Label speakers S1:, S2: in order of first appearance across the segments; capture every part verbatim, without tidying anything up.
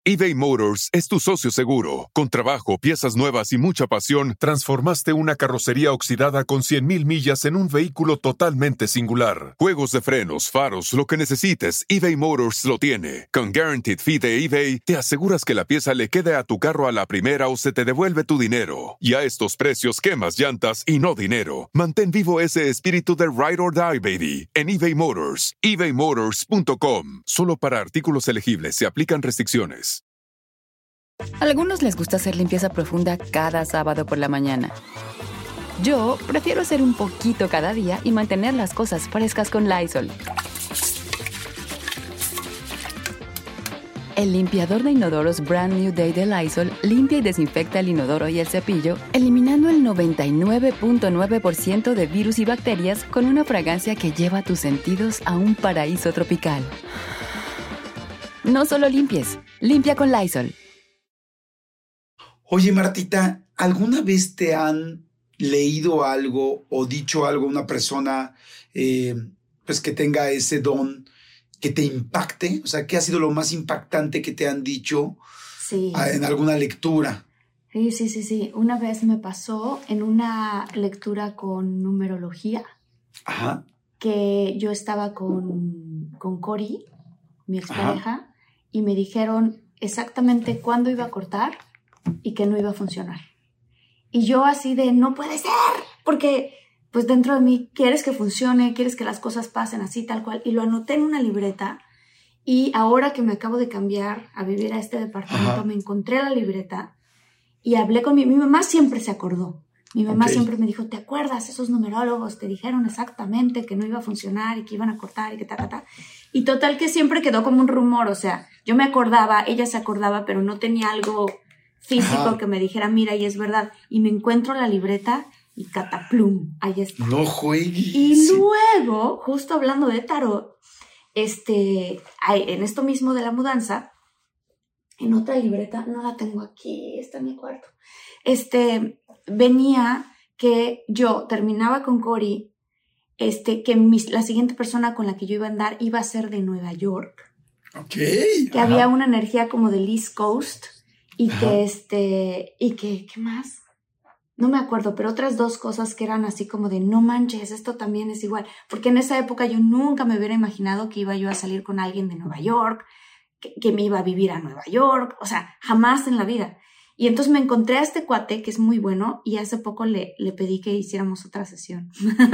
S1: eBay Motors es tu socio seguro. Con trabajo, piezas nuevas y mucha pasión, transformaste una carrocería oxidada con cien mil millas en un vehículo totalmente singular. Juegos de frenos, faros, lo que necesites, eBay Motors lo tiene. Con Guaranteed Fee de eBay, te aseguras que la pieza le quede a tu carro a la primera o se te devuelve tu dinero. Y a estos precios, quemas llantas y no dinero. Mantén vivo ese espíritu de Ride or Die, baby, en eBay Motors. ebay motors punto com. Solo para artículos elegibles se aplican restricciones.
S2: A algunos les gusta hacer limpieza profunda cada sábado por la mañana. Yo prefiero hacer un poquito cada día y mantener las cosas frescas con Lysol. El limpiador de inodoros Brand New Day de Lysol limpia y desinfecta el inodoro y el cepillo, eliminando el noventa y nueve punto nueve por ciento de virus y bacterias con una fragancia que lleva tus sentidos a un paraíso tropical. No solo limpies, limpia con Lysol.
S3: Oye, Martita, ¿alguna vez te han leído algo o dicho algo a una persona eh, pues que tenga ese don que te impacte? O sea, ¿qué ha sido lo más impactante que te han dicho
S4: sí.
S3: en alguna lectura?
S4: Sí, sí, sí, sí. Una vez me pasó en una lectura con numerología.
S3: Ajá.
S4: Que yo estaba con, con Cori, mi expareja, y me dijeron exactamente cuándo iba a cortar y que no iba a funcionar. Y yo así de, no puede ser, porque pues dentro de mí quieres que funcione, quieres que las cosas pasen así, tal cual. Y lo anoté en una libreta y ahora que me acabo de cambiar a vivir a este departamento, Ajá. me encontré la libreta y hablé con mi, mi mamá siempre se acordó. Mi mamá okay. siempre me dijo, ¿te acuerdas? Esos numerólogos te dijeron exactamente que no iba a funcionar y que iban a cortar y que ta, ta, ta. Y total que siempre quedó como un rumor, o sea, yo me acordaba, ella se acordaba, pero no tenía algo físico Ajá. que me dijera, mira, y es verdad. Y me encuentro la libreta y cataplum, ahí está.
S3: No juegues.
S4: Y sí. luego, justo hablando de tarot, este, en esto mismo de la mudanza, en otra libreta, no la tengo aquí, está en mi cuarto, este, venía que yo terminaba con Cori, este, que mis, la siguiente persona con la que yo iba a andar iba a ser de Nueva York.
S3: Ok.
S4: Que Ajá. había una energía como del East Coast. Y Ajá. que este, y que, ¿qué más? No me acuerdo, pero otras dos cosas que eran así como de, no manches, esto también es igual. Porque en esa época yo nunca me hubiera imaginado que iba yo a salir con alguien de Nueva York, que, que me iba a vivir a Nueva York, o sea, jamás en la vida. Y entonces me encontré a este cuate que es muy bueno y hace poco le, le pedí que hiciéramos otra sesión.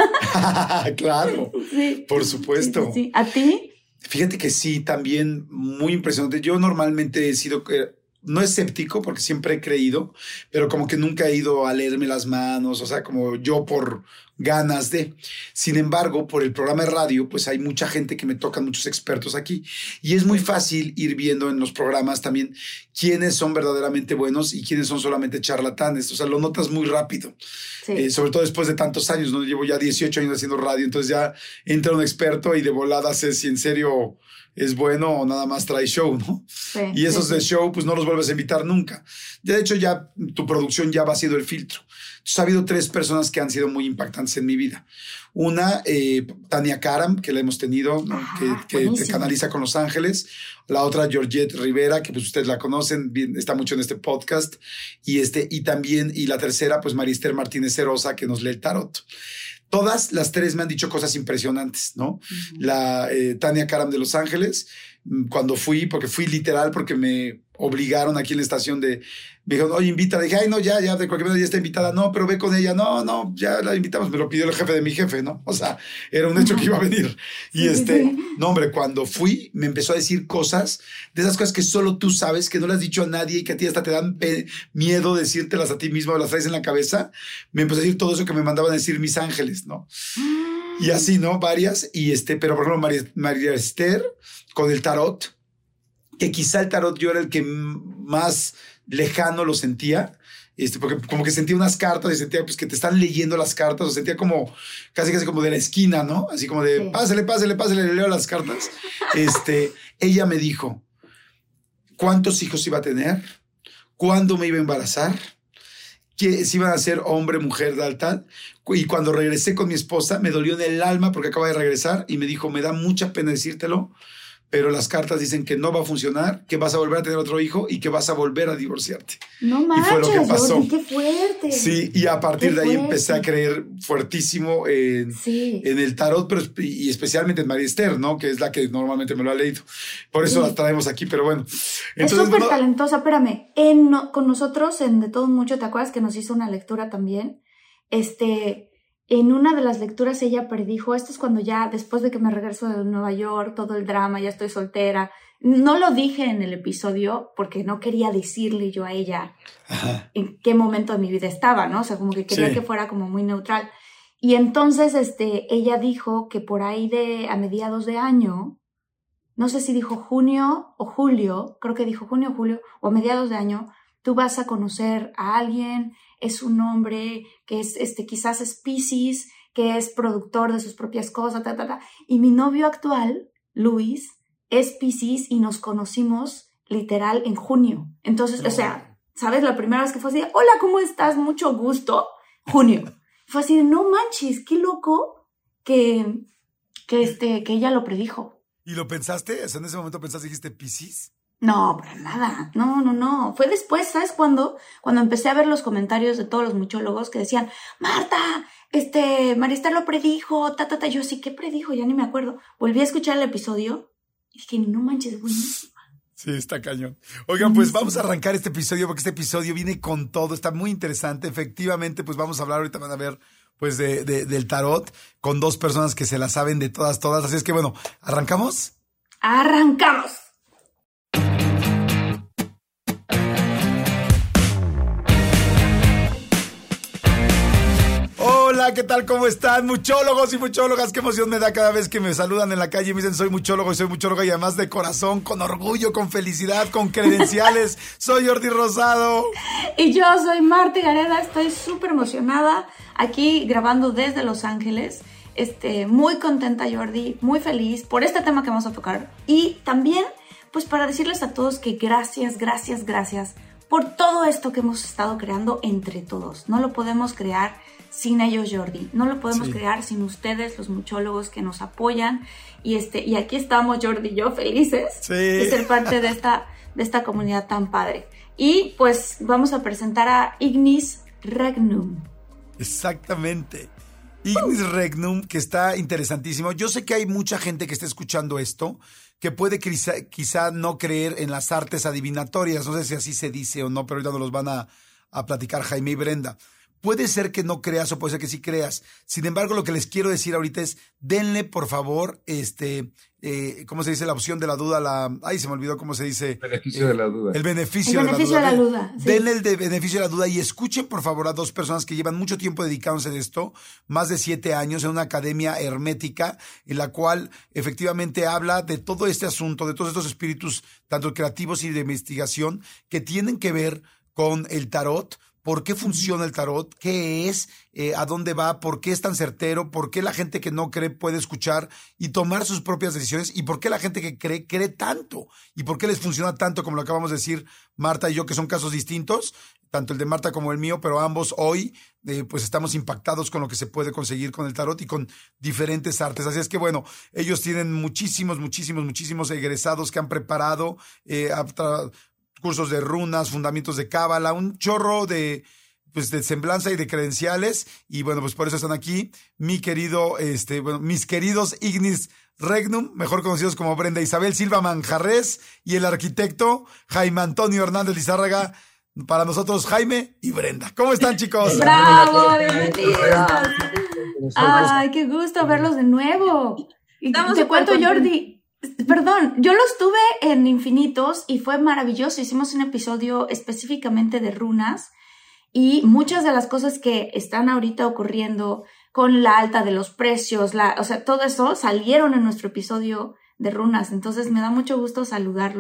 S3: Claro, sí. Por supuesto.
S4: Sí, sí, sí. ¿A ti?
S3: Fíjate que sí, también muy impresionante. Yo normalmente he sido... no escéptico, porque siempre he creído, pero como que nunca he ido a leerme las manos, o sea, como yo por ganas de. Sin embargo, por el programa de radio, pues hay mucha gente que me tocan, muchos expertos aquí, y es muy fácil ir viendo en los programas también quiénes son verdaderamente buenos y quiénes son solamente charlatanes, o sea, lo notas muy rápido, sí. eh, sobre todo después de tantos años, ¿no? Llevo ya dieciocho años haciendo radio, entonces ya entra un experto y de volada sé si en serio es bueno o nada más trae show, ¿no? Sí, y esos sí, de sí. show, pues no los vuelves a invitar nunca. De hecho, ya tu producción ya va siendo el filtro. Entonces, ha habido tres personas que han sido muy impactantes en mi vida. Una, eh, Tania Karam, que la hemos tenido, ¿no? ah, que, que te canaliza con Los Ángeles. La otra, Georgette Rivera, que pues ustedes la conocen, bien, está mucho en este podcast. Y, este, y también, y la tercera, pues María Esther Martínez Cerosa, que nos lee el tarot. Todas las tres me han dicho cosas impresionantes, ¿no? Uh-huh. La eh, Tania Karam de Los Ángeles, cuando fui, porque fui literal, porque me obligaron aquí en la estación de, me dijeron, oye, invítala. Dije, ay, no, ya, ya, de cualquier manera ya está invitada. No, pero ve con ella. No, no, ya la invitamos. Me lo pidió el jefe de mi jefe, ¿no? O sea, era un hecho que iba a venir. Y sí, este, sí. no, hombre, cuando fui, me empezó a decir cosas, de esas cosas que solo tú sabes, que no le has dicho a nadie y que a ti hasta te dan pe- miedo decírtelas a ti mismo, las traes en la cabeza. Me empezó a decir todo eso que me mandaban a decir mis ángeles, ¿no? Y así, ¿no? Varias. Y este, pero por ejemplo, María, María Esther con el tarot, que quizá el tarot yo era el que más lejano lo sentía, este, porque como que sentía unas cartas y sentía pues que te están leyendo las cartas, o sentía como casi casi como de la esquina, ¿no? Así como de sí. pásale, pásale, pásale, le leo las cartas. Este, ella me dijo cuántos hijos iba a tener, cuándo me iba a embarazar, que si iban a ser hombre, mujer, tal, tal. Y cuando regresé con mi esposa, me dolió en el alma porque acaba de regresar y me dijo, me da mucha pena decírtelo, pero las cartas dicen que no va a funcionar, que vas a volver a tener otro hijo y que vas a volver a divorciarte.
S4: No manches,
S3: y fue lo que pasó.
S4: Jordi, qué fuerte.
S3: Sí, y a partir
S4: qué
S3: de ahí
S4: fuerte.
S3: empecé a creer fuertísimo en,
S4: sí.
S3: en el tarot, pero y especialmente en María Esther, ¿no? Que es la que normalmente me lo ha leído. Por eso
S4: sí.
S3: la traemos aquí, pero bueno.
S4: Entonces, es súper no... talentosa, espérame. En, no, con nosotros, en De Todo Mucho, ¿te acuerdas que nos hizo una lectura también? Este... En una de las lecturas ella predijo, esto es cuando ya, después de que me regreso de Nueva York, todo el drama, ya estoy soltera. No lo dije en el episodio porque no quería decirle yo a ella Ajá. en qué momento de mi vida estaba, ¿no? O sea, como que quería sí. que fuera como muy neutral. Y entonces este, ella dijo que por ahí de a mediados de año, no sé si dijo junio o julio, creo que dijo junio o julio, o a mediados de año, tú vas a conocer a alguien, es un hombre que es, este, quizás es Piscis, que es productor de sus propias cosas, ta, ta, ta. Y mi novio actual, Luis, es Piscis y nos conocimos literal en junio. Entonces, no. o sea, ¿sabes? La primera vez que fue así, hola, ¿cómo estás? Mucho gusto. Junio. Fue así de, no manches, qué loco que, que, este, que ella lo predijo.
S5: ¿Y lo pensaste? O sea, en ese momento pensaste, dijiste Piscis.
S4: No, para nada, no, no, no, fue después, ¿sabes cuándo? Cuando empecé a ver los comentarios de todos los muchólogos que decían, Marta, este, María Esther lo predijo, ta, ta, ta, yo sí, ¿qué predijo? Ya ni me acuerdo. Volví a escuchar el episodio y dije, no manches, buenísima.
S5: Sí, está cañón. Oigan, pues vamos a arrancar este episodio porque este episodio viene con todo, está muy interesante. Efectivamente, pues vamos a hablar, ahorita van a ver, pues de, de, del tarot con dos personas que se la saben de todas, todas. Así es que bueno, ¿arrancamos?
S4: ¡Arrancamos!
S5: Hola, ¿qué tal? ¿Cómo están? Muchólogos y muchólogas, qué emoción me da cada vez que me saludan en la calle y me dicen soy muchólogo y soy muchóloga y además de corazón, con orgullo, con felicidad, con credenciales. Soy Jordi Rosado.
S4: Y yo soy Marta Gareda, estoy súper emocionada aquí grabando desde Los Ángeles. Este, muy contenta, Jordi, muy feliz por este tema que vamos a tocar. Y también, pues para decirles a todos que gracias, gracias, gracias por todo esto que hemos estado creando entre todos. No lo podemos crear sin ellos, Jordi. No lo podemos sí. crear sin ustedes, los muchólogos que nos apoyan. Y, este, y aquí estamos, Jordi y yo, felices
S5: sí.
S4: de ser parte de esta, de esta comunidad tan padre. Y pues vamos a presentar a Ignis Regnum.
S5: Exactamente. Ignis uh. Regnum, que está interesantísimo. Yo sé que hay mucha gente que está escuchando esto que puede quizá, quizá no creer en las artes adivinatorias. No sé si así se dice o no, pero ahorita nos los van a, a platicar Jaime y Brenda. Puede ser que no creas o puede ser que sí creas. Sin embargo, lo que les quiero decir ahorita es, denle, por favor, este, eh, ¿cómo se dice? La opción de la duda, la... Ay, se me olvidó cómo se dice.
S6: El beneficio eh, de la duda.
S5: El beneficio,
S4: el beneficio
S5: de la
S4: duda.
S5: De la duda.
S4: Sí.
S5: Denle el de beneficio de la duda y escuchen, por favor, a dos personas que llevan mucho tiempo dedicándose a esto, más de siete años, en una academia hermética, en la cual efectivamente habla de todo este asunto, de todos estos espíritus, tanto creativos y de investigación, que tienen que ver con el tarot. ¿Por qué funciona el tarot? ¿Qué es? Eh, ¿A dónde va? ¿Por qué es tan certero? ¿Por qué la gente que no cree puede escuchar y tomar sus propias decisiones? ¿Y por qué la gente que cree, cree tanto? ¿Y por qué les funciona tanto, como lo acabamos de decir Marta y yo, que son casos distintos? Tanto el de Marta como el mío, pero ambos hoy eh, pues estamos impactados con lo que se puede conseguir con el tarot y con diferentes artes. Así es que bueno, ellos tienen muchísimos, muchísimos, muchísimos egresados que han preparado eh, a tra- cursos de runas, fundamentos de cábala, un chorro de, pues, de semblanza y de credenciales. Y bueno, pues por eso están aquí mi querido, este, bueno, mis queridos Ignis Regnum, mejor conocidos como Brenda Isabel Silva Manjarres, y el arquitecto Jaime Antonio Hernández Lizárraga. Para nosotros, Jaime y Brenda. ¿Cómo están, chicos?
S4: ¡Bravo! ¡Bienvenidos! ¡Ay, qué gusto verlos de nuevo! Y te cuento, Jordi. Perdón, yo los tuve en Infinitos y fue maravilloso. Hicimos un episodio específicamente de runas y muchas de las cosas que están ahorita ocurriendo con la alta de los precios, la, o sea, todo eso salieron en nuestro episodio de runas. Entonces me da mucho gusto saludarlos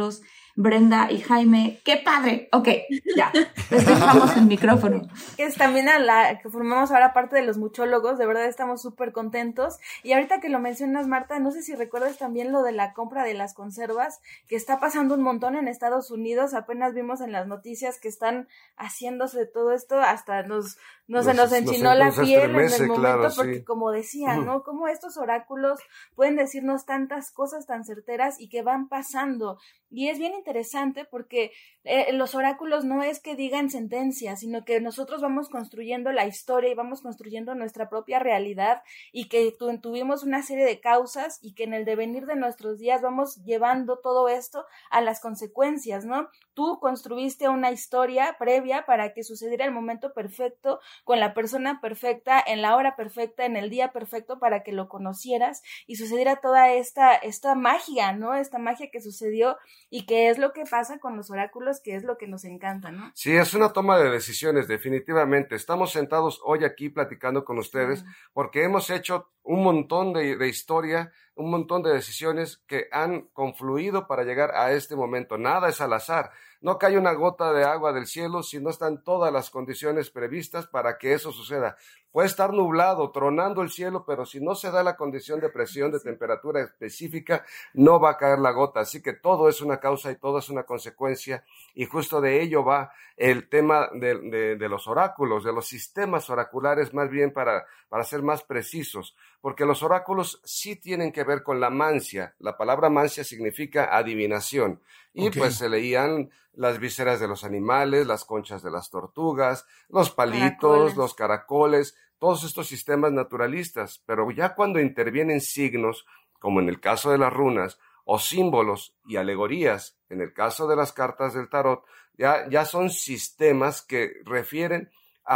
S4: Brenda y Jaime, ¡qué padre! Ok, ya, les dejamos el micrófono.
S6: Es también a la que formamos ahora parte de los muchólogos, de verdad estamos súper contentos. Y ahorita que lo mencionas, Marta, no sé si recuerdas también lo de la compra de las conservas, que está pasando un montón en Estados Unidos. Apenas vimos en las noticias que están haciéndose todo esto, hasta nos, no se nos enchinó la piel en el momento, claro, porque sí. Como decían, ¿no? Cómo estos oráculos pueden decirnos tantas cosas tan certeras y que van pasando. Y es bien interesante porque eh, los oráculos no es que digan sentencias, sino que nosotros vamos construyendo la historia y vamos construyendo nuestra propia realidad, y que tu, tuvimos una serie de causas y que en el devenir de nuestros días vamos llevando todo esto a las consecuencias, ¿no? Tú construiste una historia previa para que sucediera el momento perfecto, con la persona perfecta, en la hora perfecta, en el día perfecto, para que lo conocieras y sucediera toda esta, esta magia, ¿no? Esta magia que sucedió, y que es lo que pasa con los oráculos, que es lo que nos encanta, ¿no?
S7: Sí, es una toma de decisiones, definitivamente. Estamos sentados hoy aquí platicando con ustedes porque hemos hecho un montón de, de historia, un montón de decisiones que han confluido para llegar a este momento. Nada es al azar. No cae una gota de agua del cielo si no están todas las condiciones previstas para que eso suceda. Puede estar nublado, tronando el cielo, pero si no se da la condición de presión, de temperatura específica, no va a caer la gota. Así que todo es una causa y todo es una consecuencia, y justo de ello va el tema de, de, de los oráculos, de los sistemas oraculares, más bien para, para ser más precisos, porque los oráculos sí tienen que ver con la mancia. La palabra mancia significa adivinación, y okay. pues se leían las vísceras de los animales, las conchas de las tortugas, los palitos, caracoles. los caracoles, todos estos sistemas naturalistas. Pero ya cuando intervienen signos, como en el caso de las runas, o símbolos y alegorías, en el caso de las cartas del tarot, ya, ya son sistemas que refieren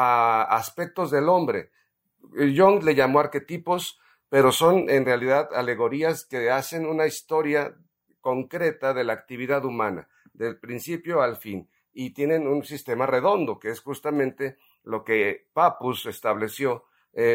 S7: a aspectos del hombre. Jung le llamó arquetipos, pero son en realidad alegorías que hacen una historia concreta de la actividad humana, del principio al fin, y tienen un sistema redondo, que es justamente lo que Papus estableció,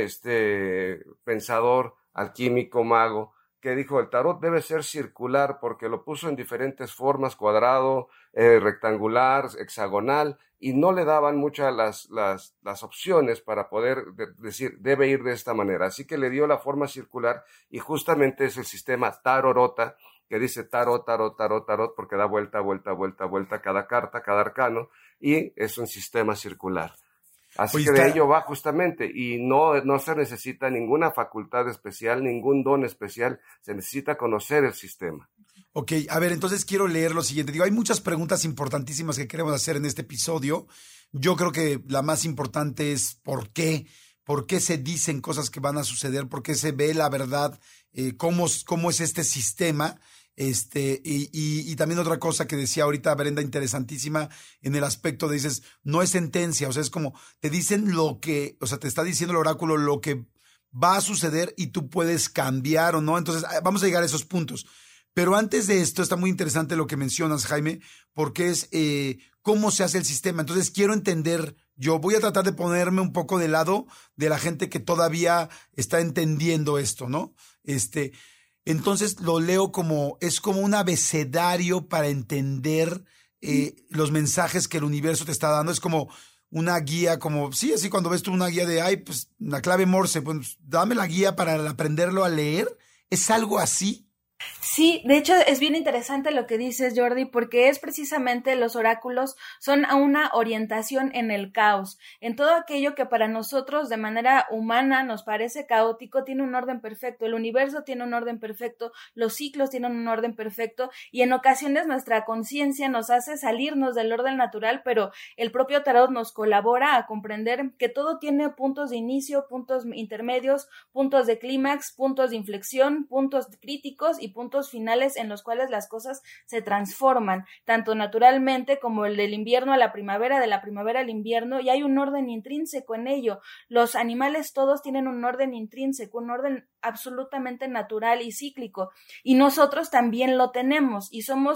S7: este pensador, alquímico, mago, que dijo: el tarot debe ser circular, porque lo puso en diferentes formas, cuadrado, eh, rectangular, hexagonal, y no le daban muchas las, las, las opciones para poder de, decir, debe ir de esta manera. Así que le dio la forma circular, y justamente es el sistema tarorota, que dice tarot, tarot, tarot, tarot, porque da vuelta, vuelta, vuelta, vuelta cada carta, cada arcano, y es un sistema circular. Así que de ello va justamente, y no, no se necesita ninguna facultad especial, ningún don especial, se necesita conocer el sistema.
S5: Ok, a ver, entonces quiero leer lo siguiente. Digo, hay muchas preguntas importantísimas que queremos hacer en este episodio. Yo creo que la más importante es ¿por qué? ¿Por qué se dicen cosas que van a suceder? ¿Por qué se ve la verdad? Eh, ¿cómo, cómo es este sistema? Este, y, y, y también otra cosa que decía ahorita Brenda, interesantísima, en el aspecto de dices, no es sentencia, o sea, es como, te dicen lo que, o sea, te está diciendo el oráculo lo que va a suceder y tú puedes cambiar o no. Entonces, vamos a llegar a esos puntos. Pero antes de esto, está muy interesante lo que mencionas, Jaime, porque es eh, cómo se hace el sistema. Entonces, quiero entender, yo voy a tratar de ponerme un poco del lado de la gente que todavía está entendiendo esto, ¿no? Este... Entonces lo leo como, es como un abecedario para entender eh, los mensajes que el universo te está dando. Es como una guía, como, sí, así cuando ves tú una guía de, ay, pues la clave Morse, pues dame la guía para aprenderlo a leer. ¿Es algo así?
S6: Sí, de hecho es bien interesante lo que dices, Jordi, porque es precisamente los oráculos son una orientación en el caos, en todo aquello que para nosotros de manera humana nos parece caótico, tiene un orden perfecto, el universo tiene un orden perfecto, los ciclos tienen un orden perfecto, y en ocasiones nuestra conciencia nos hace salirnos del orden natural, pero el propio tarot nos colabora a comprender que todo tiene puntos de inicio, puntos intermedios, puntos de clímax, puntos de inflexión, puntos críticos y puntos finales en los cuales las cosas se transforman, tanto naturalmente como el del invierno a la primavera, de la primavera al invierno, y hay un orden intrínseco en ello. Los animales todos tienen un orden intrínseco, un orden absolutamente natural y cíclico, y nosotros también lo tenemos, y somos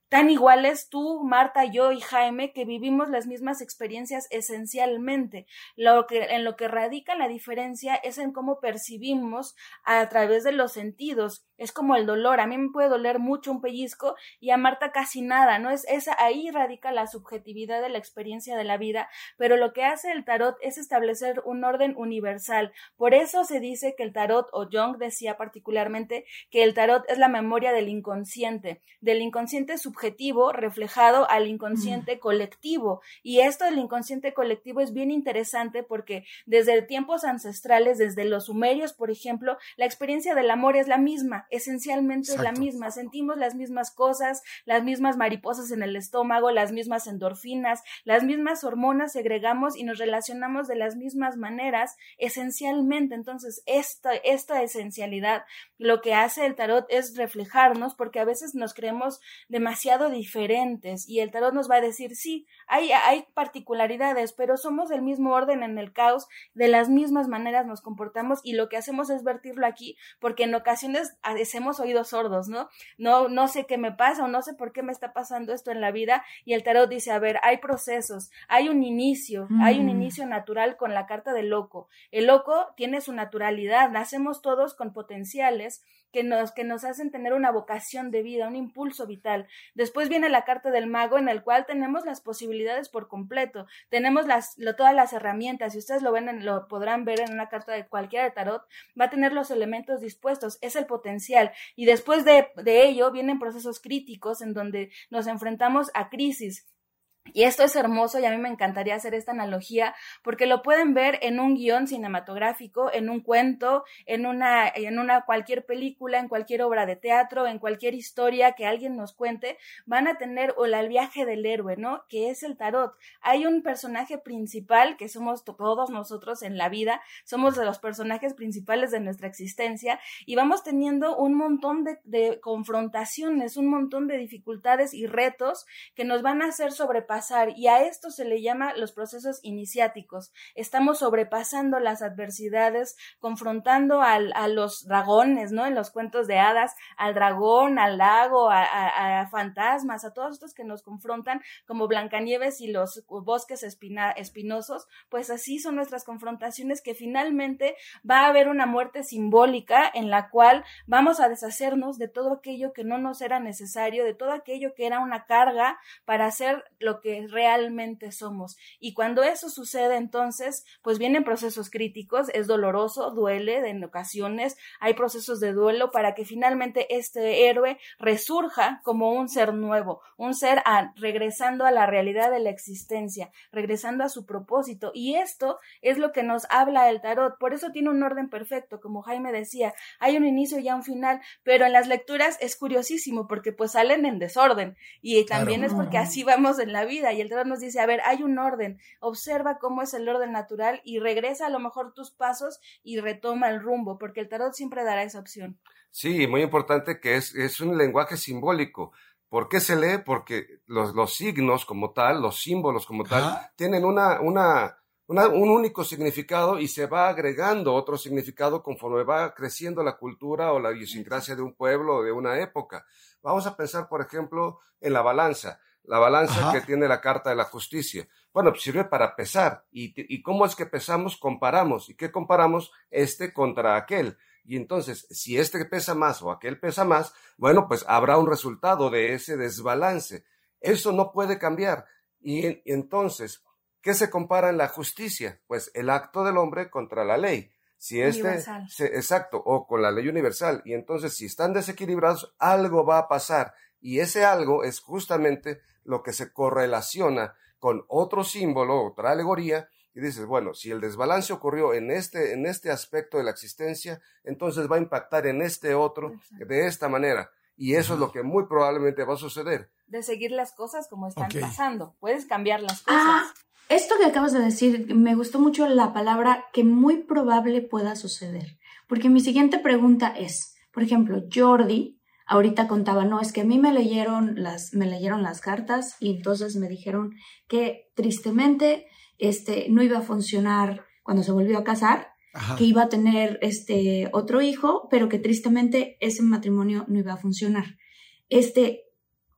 S6: tan iguales tú, Marta, yo y Jaime, que vivimos las mismas experiencias esencialmente. Lo que, en lo que radica la diferencia es en cómo percibimos a través de los sentidos. Es como el dolor, a mí me puede doler mucho un pellizco y a Marta casi nada, ¿no? Es esa, ahí radica la subjetividad de la experiencia de la vida, pero lo que hace el tarot es establecer un orden universal. Por eso se dice que el tarot, o Jung decía particularmente, que el tarot es la memoria del inconsciente, del inconsciente subjetivo subjetivo reflejado al inconsciente mm. colectivo, y esto del inconsciente colectivo es bien interesante porque desde tiempos ancestrales, desde los sumerios, por ejemplo, la experiencia del amor es la misma, esencialmente Exacto. es la misma, sentimos las mismas cosas, las mismas mariposas en el estómago, las mismas endorfinas, las mismas hormonas segregamos y nos relacionamos de las mismas maneras, esencialmente. Entonces, esta, esta esencialidad, lo que hace el tarot es reflejarnos, porque a veces nos creemos demasiado diferentes y el tarot nos va a decir, sí, hay, hay particularidades, pero somos del mismo orden en el caos, de las mismas maneras nos comportamos, y lo que hacemos es vertirlo aquí, porque en ocasiones hacemos oídos sordos, ¿no? No, no sé qué me pasa o no sé por qué me está pasando esto en la vida, y el tarot dice, a ver, hay procesos, hay un inicio, mm. hay un inicio natural con la carta del loco. El loco tiene su naturalidad, nacemos todos con potenciales que nos, que nos hacen tener una vocación de vida, un impulso vital. Después viene la carta del mago, en el cual tenemos las posibilidades por completo, tenemos las, lo, todas las herramientas, si ustedes lo ven, en, lo podrán ver en una carta de cualquiera de tarot, va a tener los elementos dispuestos, es el potencial, y después de, de ello vienen procesos críticos en donde nos enfrentamos a crisis. Y esto es hermoso y a mí me encantaría hacer esta analogía porque lo pueden ver en un guión cinematográfico, en un cuento, en una, en una cualquier película, en cualquier obra de teatro, en cualquier historia que alguien nos cuente, van a tener o el viaje del héroe, ¿no? Que es el tarot. Hay un personaje principal que somos todos nosotros en la vida, somos de los personajes principales de nuestra existencia y vamos teniendo un montón de, de confrontaciones, un montón de dificultades y retos que nos van a hacer sobrepasar, y a esto se le llama los procesos iniciáticos. Estamos sobrepasando las adversidades, confrontando al, a los dragones, ¿no? En los cuentos de hadas, al dragón, al lago, a, a, a fantasmas, a todos estos que nos confrontan, como Blancanieves y los bosques espina, espinosos, pues así son nuestras confrontaciones, que finalmente va a haber una muerte simbólica en la cual vamos a deshacernos de todo aquello que no nos era necesario, de todo aquello que era una carga para hacer lo que realmente somos. Y cuando eso sucede, entonces, pues vienen procesos críticos, es doloroso, duele en ocasiones, hay procesos de duelo para que finalmente este héroe resurja como un ser nuevo, un ser a, regresando a la realidad de la existencia, regresando a su propósito. Y esto es lo que nos habla el tarot. Por eso tiene un orden perfecto, como Jaime decía, hay un inicio y un final, pero en las lecturas es curiosísimo porque pues salen en desorden, y también claro. es porque así vamos en la vida. Y el tarot nos dice, a ver, hay un orden, observa cómo es el orden natural y regresa a lo mejor tus pasos y retoma el rumbo, porque el tarot siempre dará esa opción.
S7: Sí, muy importante que es, es un lenguaje simbólico. ¿Por qué se lee? Porque los, los signos como tal, los símbolos como tal, Ajá. tienen una, una, una, un único significado y se va agregando otro significado conforme va creciendo la cultura o la idiosincrasia de un pueblo o de una época. Vamos a pensar, por ejemplo, en la balanza. La balanza Ajá. que tiene la carta de la justicia. Bueno, pues sirve para pesar. ¿Y, ¿Y cómo es que pesamos? Comparamos. ¿Y qué comparamos? Este contra aquel. Y entonces, si este pesa más o aquel pesa más, bueno, pues habrá un resultado de ese desbalance. Eso no puede cambiar. Y, y entonces, ¿qué se compara en la justicia? Pues el acto del hombre contra la ley. Si este, se, exacto, o con la ley universal. Y entonces, si están desequilibrados, algo va a pasar. Y ese algo es justamente lo que se correlaciona con otro símbolo, otra alegoría, y dices, bueno, si el desbalance ocurrió en este, en este aspecto de la existencia, entonces va a impactar en este otro Exacto. de esta manera. Y eso es lo que muy probablemente va a suceder.
S6: De seguir las cosas como están okay. pasando. Puedes cambiar las cosas.
S4: Ah, esto que acabas de decir, me gustó mucho la palabra que muy probable pueda suceder. Porque mi siguiente pregunta es, por ejemplo, Jordi ahorita contaba, no, es que a mí me leyeron las, me leyeron las cartas y entonces me dijeron que tristemente este, no iba a funcionar cuando se volvió a casar, Ajá. que iba a tener este, otro hijo, pero que tristemente ese matrimonio no iba a funcionar. Este,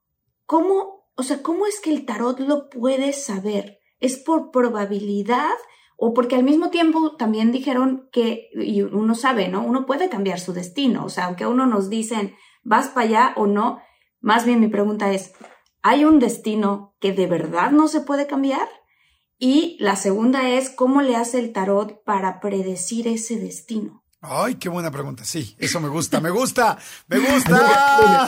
S4: ¿cómo, o sea, cómo es que el tarot lo puede saber? ¿Es por probabilidad? O porque al mismo tiempo también dijeron que, y uno sabe, ¿no? Uno puede cambiar su destino. O sea, aunque a uno nos dicen, vas para allá o no, más bien mi pregunta es, ¿hay un destino que de verdad no se puede cambiar? Y la segunda es, ¿cómo le hace el tarot para predecir ese destino?
S5: Ay, qué buena pregunta. Sí, eso me gusta, me gusta, me gusta.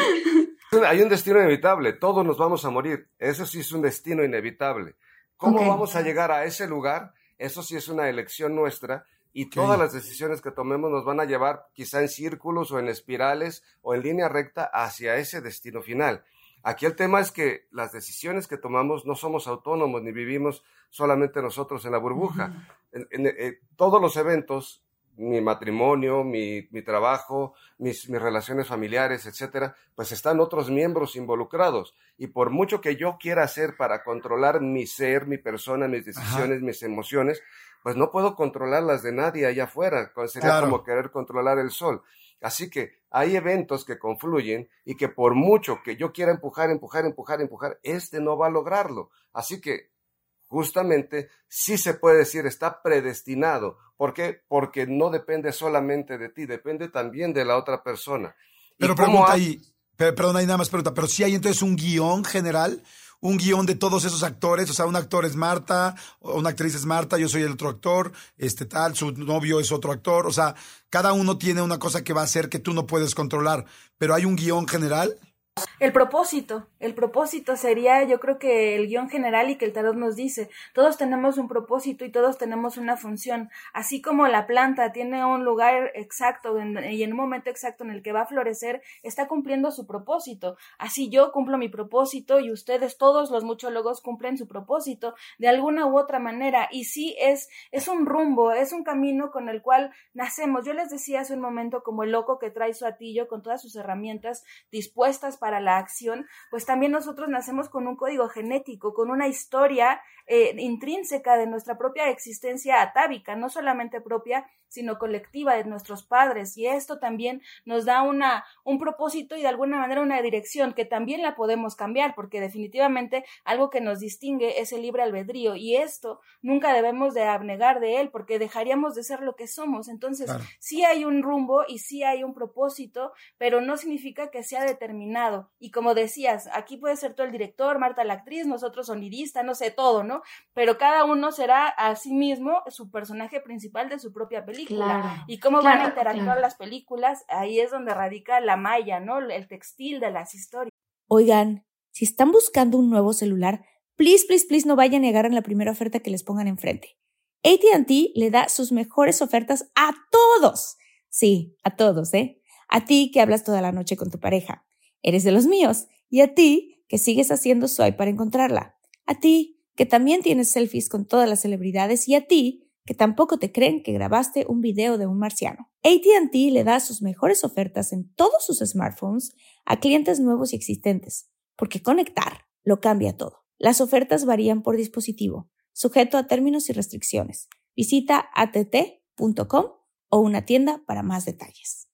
S7: Hay un destino inevitable, todos nos vamos a morir. Eso sí es un destino inevitable. ¿Cómo okay. vamos a llegar a ese lugar? Eso sí es una elección nuestra y okay. todas las decisiones que tomemos nos van a llevar quizá en círculos o en espirales o en línea recta hacia ese destino final. Aquí el tema es que las decisiones que tomamos no somos autónomos ni vivimos solamente nosotros en la burbuja. Uh-huh. En, en, en, todos los eventos, mi matrimonio, mi, mi trabajo, mis, mis relaciones familiares, etcétera, pues están otros miembros involucrados. Y por mucho que yo quiera hacer para controlar mi ser, mi persona, mis decisiones, Ajá. mis emociones, pues no puedo controlar las de nadie allá afuera. Sería claro. como querer controlar el sol. Así que hay eventos que confluyen y que por mucho que yo quiera empujar, empujar, empujar, empujar, este no va a lograrlo. Así que justamente sí se puede decir está predestinado. ¿Por qué? Porque no depende solamente de ti, depende también de la otra persona.
S5: Pero pregunta ahí, perdón, ahí nada más pregunta, pero sí hay entonces un guión general, un guión de todos esos actores, o sea, un actor es Marta, una actriz es Marta, yo soy el otro actor, este tal, su novio es otro actor, o sea, cada uno tiene una cosa que va a hacer que tú no puedes controlar, pero hay un guión general.
S6: El propósito, el propósito sería yo creo que el guión general y que el tarot nos dice, todos tenemos un propósito y todos tenemos una función, así como la planta tiene un lugar exacto en, y en un momento exacto en el que va a florecer, está cumpliendo su propósito, así yo cumplo mi propósito y ustedes todos los muchólogos cumplen su propósito de alguna u otra manera y sí es, es un rumbo, es un camino con el cual nacemos, yo les decía hace un momento como el loco que trae su atillo con todas sus herramientas dispuestas para para la acción, pues también nosotros nacemos con un código genético, con una historia eh, intrínseca de nuestra propia existencia atávica, no solamente propia, sino colectiva de nuestros padres, y esto también nos da una, un propósito y de alguna manera una dirección que también la podemos cambiar, porque definitivamente algo que nos distingue es el libre albedrío, y esto nunca debemos de abnegar de él, porque dejaríamos de ser lo que somos. Entonces, claro. sí hay un rumbo y sí hay un propósito, pero no significa que sea determinado, y como decías, aquí puede ser tú el director, Marta la actriz, nosotros sonidista, no sé, todo, ¿no? Pero cada uno será a sí mismo su personaje principal de su propia película. Claro, y cómo claro, van a interactuar claro. las películas, ahí es donde radica la malla, ¿no? El textil de las historias.
S8: Oigan, si están buscando un nuevo celular, please, please, please no vayan a negar en la primera oferta que les pongan enfrente. A T and T le da sus mejores ofertas a todos. Sí, a todos, ¿eh? A ti que hablas toda la noche con tu pareja. Eres de los míos. Y a ti que sigues haciendo swipe para encontrarla. A ti que también tienes selfies con todas las celebridades. Y a ti que tampoco te creen que grabaste un video de un marciano. A T and T le da sus mejores ofertas en todos sus smartphones a clientes nuevos y existentes, porque conectar lo cambia todo. Las ofertas varían por dispositivo, sujeto a términos y restricciones. Visita a t t punto com o una tienda para más detalles.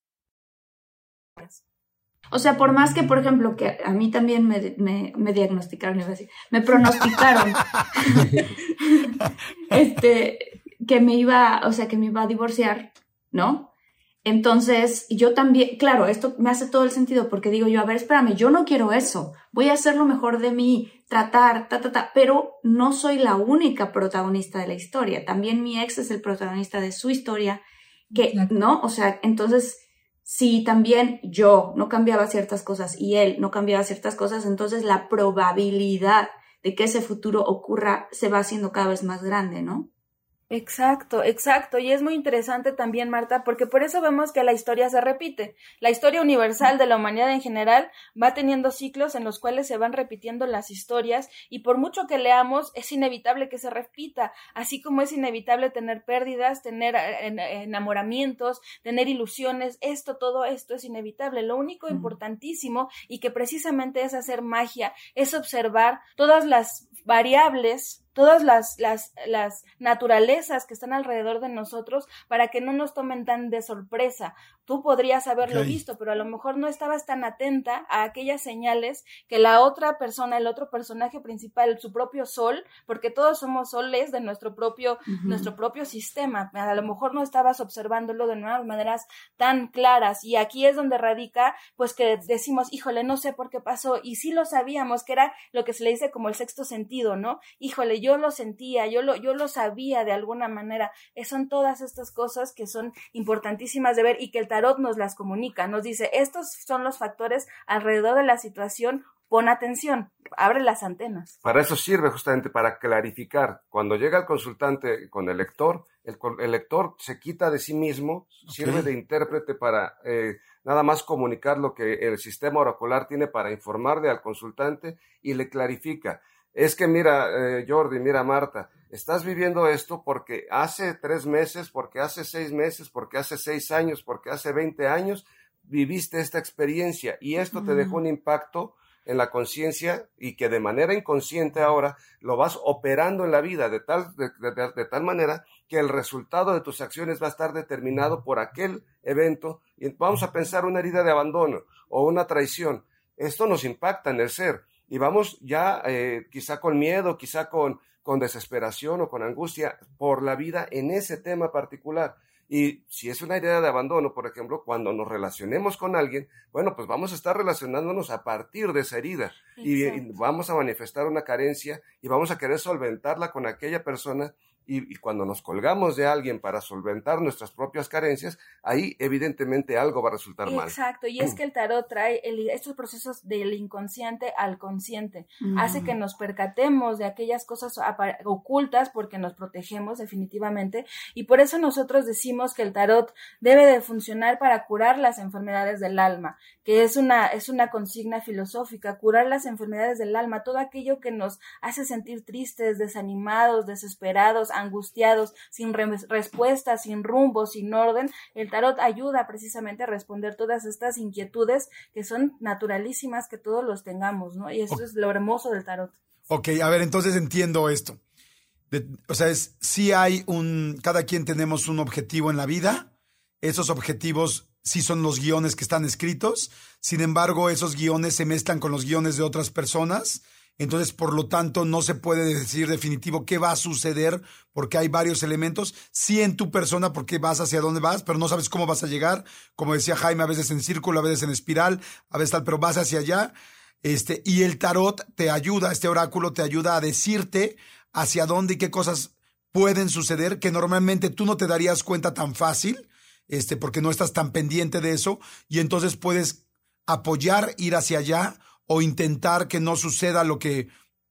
S4: O sea, por más que, por ejemplo, que a mí también me, me, me diagnosticaron, iba a decir, me pronosticaron este, que me iba, o sea, que me iba a divorciar, ¿no? Entonces, yo también, claro, esto me hace todo el sentido porque digo yo, a ver, espérame, yo no quiero eso, voy a hacer lo mejor de mí, tratar, ta, ta, ta, pero no soy la única protagonista de la historia, también mi ex es el protagonista de su historia, que, Exacto. ¿no? O sea, entonces, si también yo no cambiaba ciertas cosas y él no cambiaba ciertas cosas, entonces la probabilidad de que ese futuro ocurra se va haciendo cada vez más grande, ¿no?
S6: Exacto, exacto, y es muy interesante también, Marta, porque por eso vemos que la historia se repite. La historia universal de la humanidad en general va teniendo ciclos en los cuales se van repitiendo las historias y por mucho que leamos es inevitable que se repita, así como es inevitable tener pérdidas, tener enamoramientos, tener ilusiones, esto, todo esto es inevitable. Lo único mm. importantísimo y que precisamente es hacer magia, es observar todas las variables todas las, las, las naturalezas que están alrededor de nosotros para que no nos tomen tan de sorpresa. Tú podrías haberlo
S5: Okay.
S6: visto, pero a lo mejor no estabas tan atenta a aquellas señales que la otra persona, el otro personaje principal, su propio sol, porque todos somos soles de nuestro propio,
S4: Ujú.
S6: nuestro propio sistema. A lo mejor no estabas observándolo de nuevas maneras tan claras, y aquí es donde radica, pues que decimos, híjole, no sé por qué pasó, y sí lo sabíamos, que era lo que se le dice como el sexto sentido, ¿no? Híjole, yo lo sentía, yo lo, yo lo sabía de alguna manera. Eh, son todas estas cosas que son importantísimas de ver y que el tarot nos las comunica, nos dice, estos son los factores alrededor de la situación, pon atención, abre las antenas.
S7: Para eso sirve justamente, para clarificar. Cuando llega el consultante con el lector, el, el lector se quita de sí mismo,
S5: Okay.
S7: sirve de intérprete para eh, nada más comunicar lo que el sistema oracular tiene para informarle al consultante y le clarifica. Es que mira, eh, Jordi, mira, Marta, estás viviendo esto porque hace tres meses, porque hace seis meses, porque hace seis años, porque hace veinte años viviste esta experiencia y esto te dejó un impacto en la conciencia y que de manera inconsciente ahora lo vas operando en la vida de tal, de, de, de tal manera que el resultado de tus acciones va a estar determinado por aquel evento. Y vamos a pensar una herida de abandono o una traición. Esto nos impacta en el ser y vamos ya eh, quizá con miedo, quizá con, con desesperación o con angustia por la vida en ese tema particular. Y si es una idea de abandono, por ejemplo, cuando nos relacionemos con alguien, bueno, pues vamos a estar relacionándonos a partir de esa herida y, y vamos a manifestar una carencia y vamos a querer solventarla con aquella persona. Y, y cuando nos colgamos de alguien para solventar nuestras propias carencias, ahí evidentemente algo va a resultar mal.
S6: Exacto, y es que el tarot trae el, estos procesos del inconsciente al consciente,
S4: Mm.
S6: hace que nos percatemos de aquellas cosas apa- ocultas porque nos protegemos definitivamente, y por eso nosotros decimos que el tarot debe de funcionar para curar las enfermedades del alma, que es una, es una consigna filosófica, curar las enfermedades del alma, todo aquello que nos hace sentir tristes, desanimados, desesperados, angustiados, sin re- respuesta, sin rumbo, sin orden. El tarot ayuda precisamente a responder todas estas inquietudes que son naturalísimas que todos los tengamos, ¿no? Y eso okay. es lo hermoso del tarot.
S5: Ok, a ver, entonces entiendo esto. De, o sea, es sí hay un, cada quien tenemos un objetivo en la vida, esos objetivos sí son los guiones que están escritos, sin embargo, esos guiones se mezclan con los guiones de otras personas. Entonces, por lo tanto, no se puede decir definitivo qué va a suceder porque hay varios elementos. Sí en tu persona porque vas hacia dónde vas, pero no sabes cómo vas a llegar. Como decía Jaime, a veces en círculo, a veces en espiral, a veces tal, pero vas hacia allá. Este, y el tarot te ayuda, este oráculo te ayuda a decirte hacia dónde y qué cosas pueden suceder que normalmente tú no te darías cuenta tan fácil, este, porque no estás tan pendiente de eso. Y entonces puedes apoyar, ir hacia allá, o intentar que no suceda lo que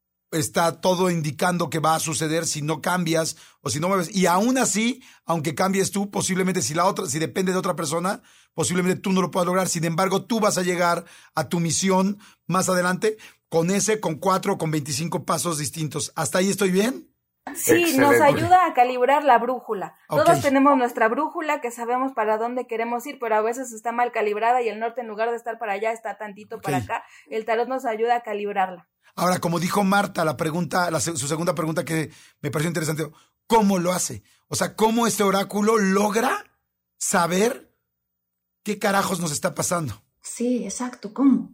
S5: está todo indicando que va a suceder si no cambias o si no mueves. Y aún así, aunque cambies tú, posiblemente si la otra, si depende de otra persona, posiblemente tú no lo puedas lograr. Sin embargo, tú vas a llegar a tu misión más adelante con ese, con cuatro, con veinticinco pasos distintos. ¿Hasta ahí estoy bien?
S6: Sí,
S7: Excelente.
S6: Nos ayuda a calibrar la brújula.
S5: Okay.
S6: Todos tenemos nuestra brújula que sabemos para dónde queremos ir, pero a veces está mal calibrada y el norte en lugar de estar para allá está tantito okay. para acá. El tarot nos ayuda a calibrarla.
S5: Ahora, como dijo Marta, la pregunta, la, su segunda pregunta que me pareció interesante, ¿cómo lo hace? O sea, ¿cómo este oráculo logra saber qué carajos nos está pasando?
S4: Sí, exacto, ¿cómo?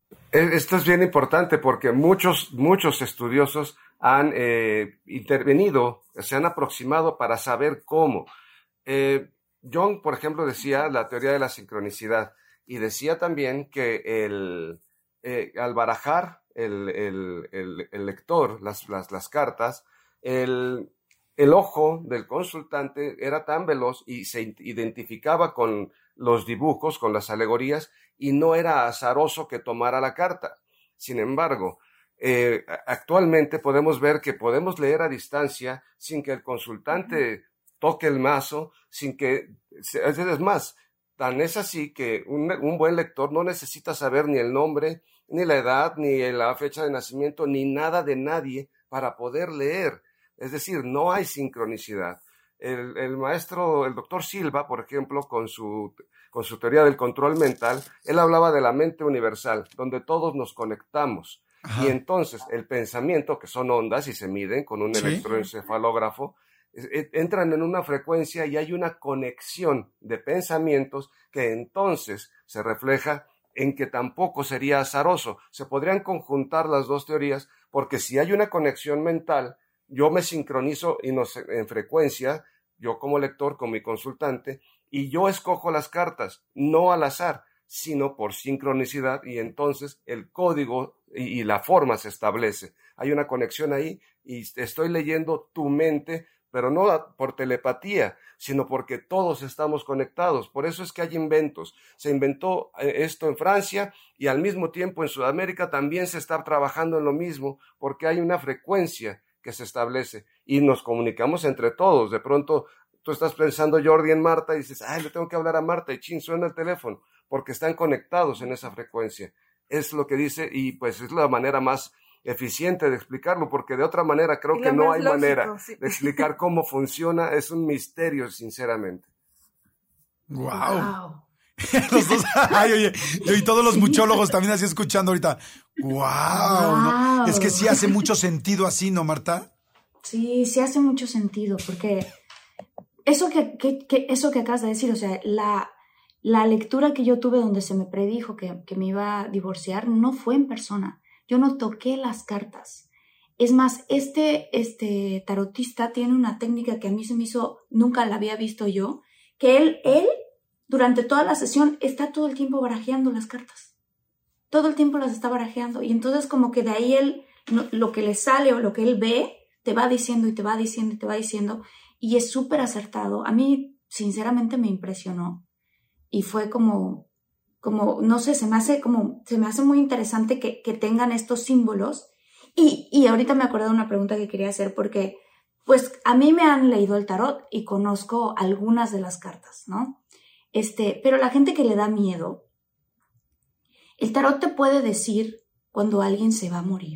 S7: Esto es bien importante porque muchos, muchos estudiosos han eh, intervenido, se han aproximado para saber cómo. Eh, Jung, por ejemplo, decía la teoría de la sincronicidad y decía también que el, eh, al barajar el, el, el, el lector, las, las, las cartas, el, el ojo del consultante era tan veloz y se identificaba con los dibujos, con las alegorías, y no era azaroso que tomara la carta. Sin embargo, Eh, actualmente podemos ver que podemos leer a distancia sin que el consultante toque el mazo, sin que, es más, tan es así que un, un buen lector no necesita saber ni el nombre, ni la edad, ni la fecha de nacimiento, ni nada de nadie para poder leer. Es decir, no hay sincronicidad. El, el maestro, el doctor Silva, por ejemplo, con su, con su teoría del control mental, él hablaba de la mente universal, donde todos nos conectamos. Ajá. Y entonces el pensamiento, que son ondas y se miden con un ¿Sí? electroencefalógrafo, entran en una frecuencia y hay una conexión de pensamientos que entonces se refleja en que tampoco sería azaroso. Se podrían conjuntar las dos teorías, porque si hay una conexión mental, yo me sincronizo en frecuencia, yo como lector, con mi consultante, y yo escojo las cartas, no al azar, sino por sincronicidad, y entonces el código y, y la forma se establece. Hay una conexión ahí y estoy leyendo tu mente, pero no por telepatía, sino porque todos estamos conectados. Por eso es que hay inventos. Se inventó esto en Francia y al mismo tiempo en Sudamérica también se está trabajando en lo mismo, porque hay una frecuencia que se establece y nos comunicamos entre todos. De pronto tú estás pensando, Jordi, en Marta y dices, ay, le tengo que hablar a Marta y chin, suena el teléfono, porque están conectados en esa frecuencia. Es lo que dice y pues es la manera más eficiente de explicarlo, porque de otra manera creo que no hay lógico, manera sí. de explicar cómo funciona. Es un misterio, sinceramente.
S5: Wow. wow. Los dos, ay, oye, yo y todos los muchólogos también así escuchando ahorita. Wow, wow. ¿No? Es que sí hace mucho sentido así, ¿no, Marta?
S4: Sí, sí hace mucho sentido, porque eso que, que, que, eso que acabas de decir, o sea, la, la lectura que yo tuve donde se me predijo que, que me iba a divorciar no fue en persona. Yo no toqué las cartas. Es más, este, este tarotista tiene una técnica que a mí se me hizo, nunca la había visto yo, que él, él, durante toda la sesión, está todo el tiempo barajeando las cartas. Todo el tiempo las está barajeando. Y entonces como que de ahí él, no, lo que le sale o lo que él ve, te va diciendo y te va diciendo y te va diciendo. Y es súper acertado. A mí, sinceramente, me impresionó. Y fue como... como, no sé, se me hace como, se me hace muy interesante que, que tengan estos símbolos. Y, y ahorita me acordé de una pregunta que quería hacer porque, pues, a mí me han leído el tarot y conozco algunas de las cartas, ¿no? Este, pero la gente que le da miedo, el tarot te puede decir cuando alguien se va a morir.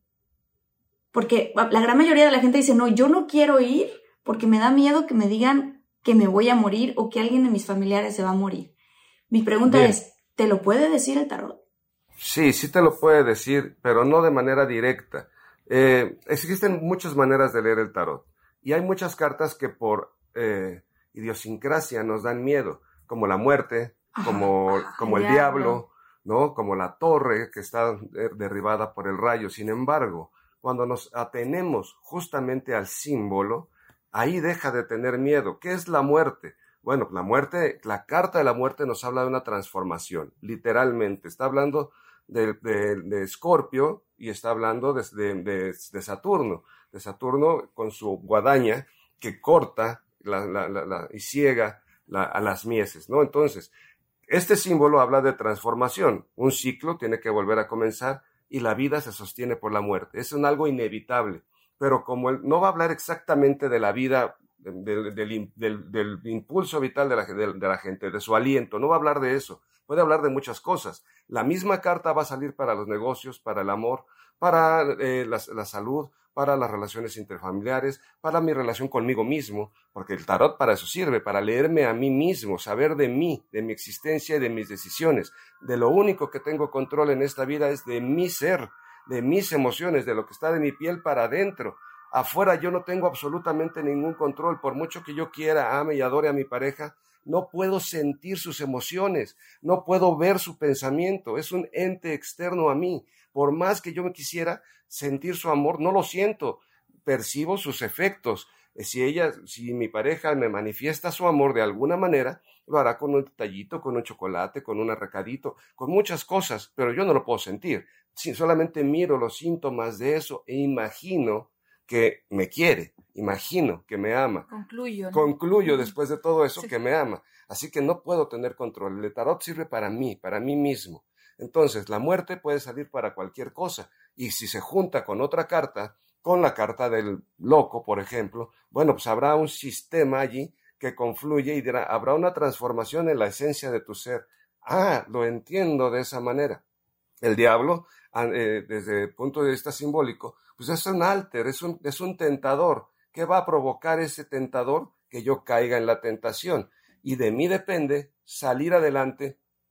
S4: Porque la gran mayoría de la gente dice, no, yo no quiero ir porque me da miedo que me digan que me voy a morir o que alguien de mis familiares se va a morir. Mi pregunta Bien. es, ¿te lo puede decir el tarot?
S7: Sí, sí te lo puede decir, pero no de manera directa. Eh, existen muchas maneras de leer el tarot y hay muchas cartas que por eh, idiosincrasia nos dan miedo, como la muerte, como, ah, como el diablo. diablo, ¿no? Como la torre que está derribada por el rayo. Sin embargo, cuando nos atenemos justamente al símbolo, ahí deja de tener miedo. ¿Qué es la muerte? Bueno, la muerte, la carta de la muerte nos habla de una transformación, literalmente. Está hablando de, de, de Escorpio y está hablando de, de, de, de Saturno. De Saturno con su guadaña que corta la, la, la, la, y ciega la, a las mieses, ¿no? Entonces, este símbolo habla de transformación. Un ciclo tiene que volver a comenzar y la vida se sostiene por la muerte. Es un algo inevitable. Pero como él no va a hablar exactamente de la vida, Del, del, del, del impulso vital de la, de, de la gente, de su aliento, no va a hablar de eso, puede hablar de muchas cosas. La misma carta va a salir para los negocios, para el amor, para eh, la, la salud, para las relaciones interfamiliares, para mi relación conmigo mismo, porque el tarot para eso sirve, para leerme a mí mismo, saber de mí, de mi existencia y de mis decisiones. De lo único que tengo control en esta vida es de mi ser, de mis emociones, de lo que está de mi piel para adentro. Afuera yo no tengo absolutamente ningún control. Por mucho que yo quiera, ame y adore a mi pareja, no puedo sentir sus emociones, no puedo ver su pensamiento. Es un ente externo a mí. Por más que yo me quisiera sentir su amor, no lo siento. Percibo sus efectos. Si ella, si mi pareja me manifiesta su amor de alguna manera, lo hará con un detallito, con un chocolate, con un recadito, con muchas cosas, pero yo no lo puedo sentir. Si solamente miro los síntomas de eso e imagino que me quiere, imagino que me ama.
S6: Concluyo, ¿no?
S7: Concluyo después de todo eso
S6: sí.
S7: que me ama. Así que no puedo tener control. El tarot sirve para mí, para mí mismo. Entonces, la muerte puede salir para cualquier cosa. Y si se junta con otra carta, con la carta del loco, por ejemplo, bueno, pues habrá un sistema allí que confluye y dirá, habrá una transformación en la esencia de tu ser. Ah, lo entiendo de esa manera. El diablo, eh, desde el punto de vista simbólico, pues es un alter, es un, es un tentador. ¿Qué va a provocar ese tentador? Que yo caiga en la tentación. Y de mí depende salir adelante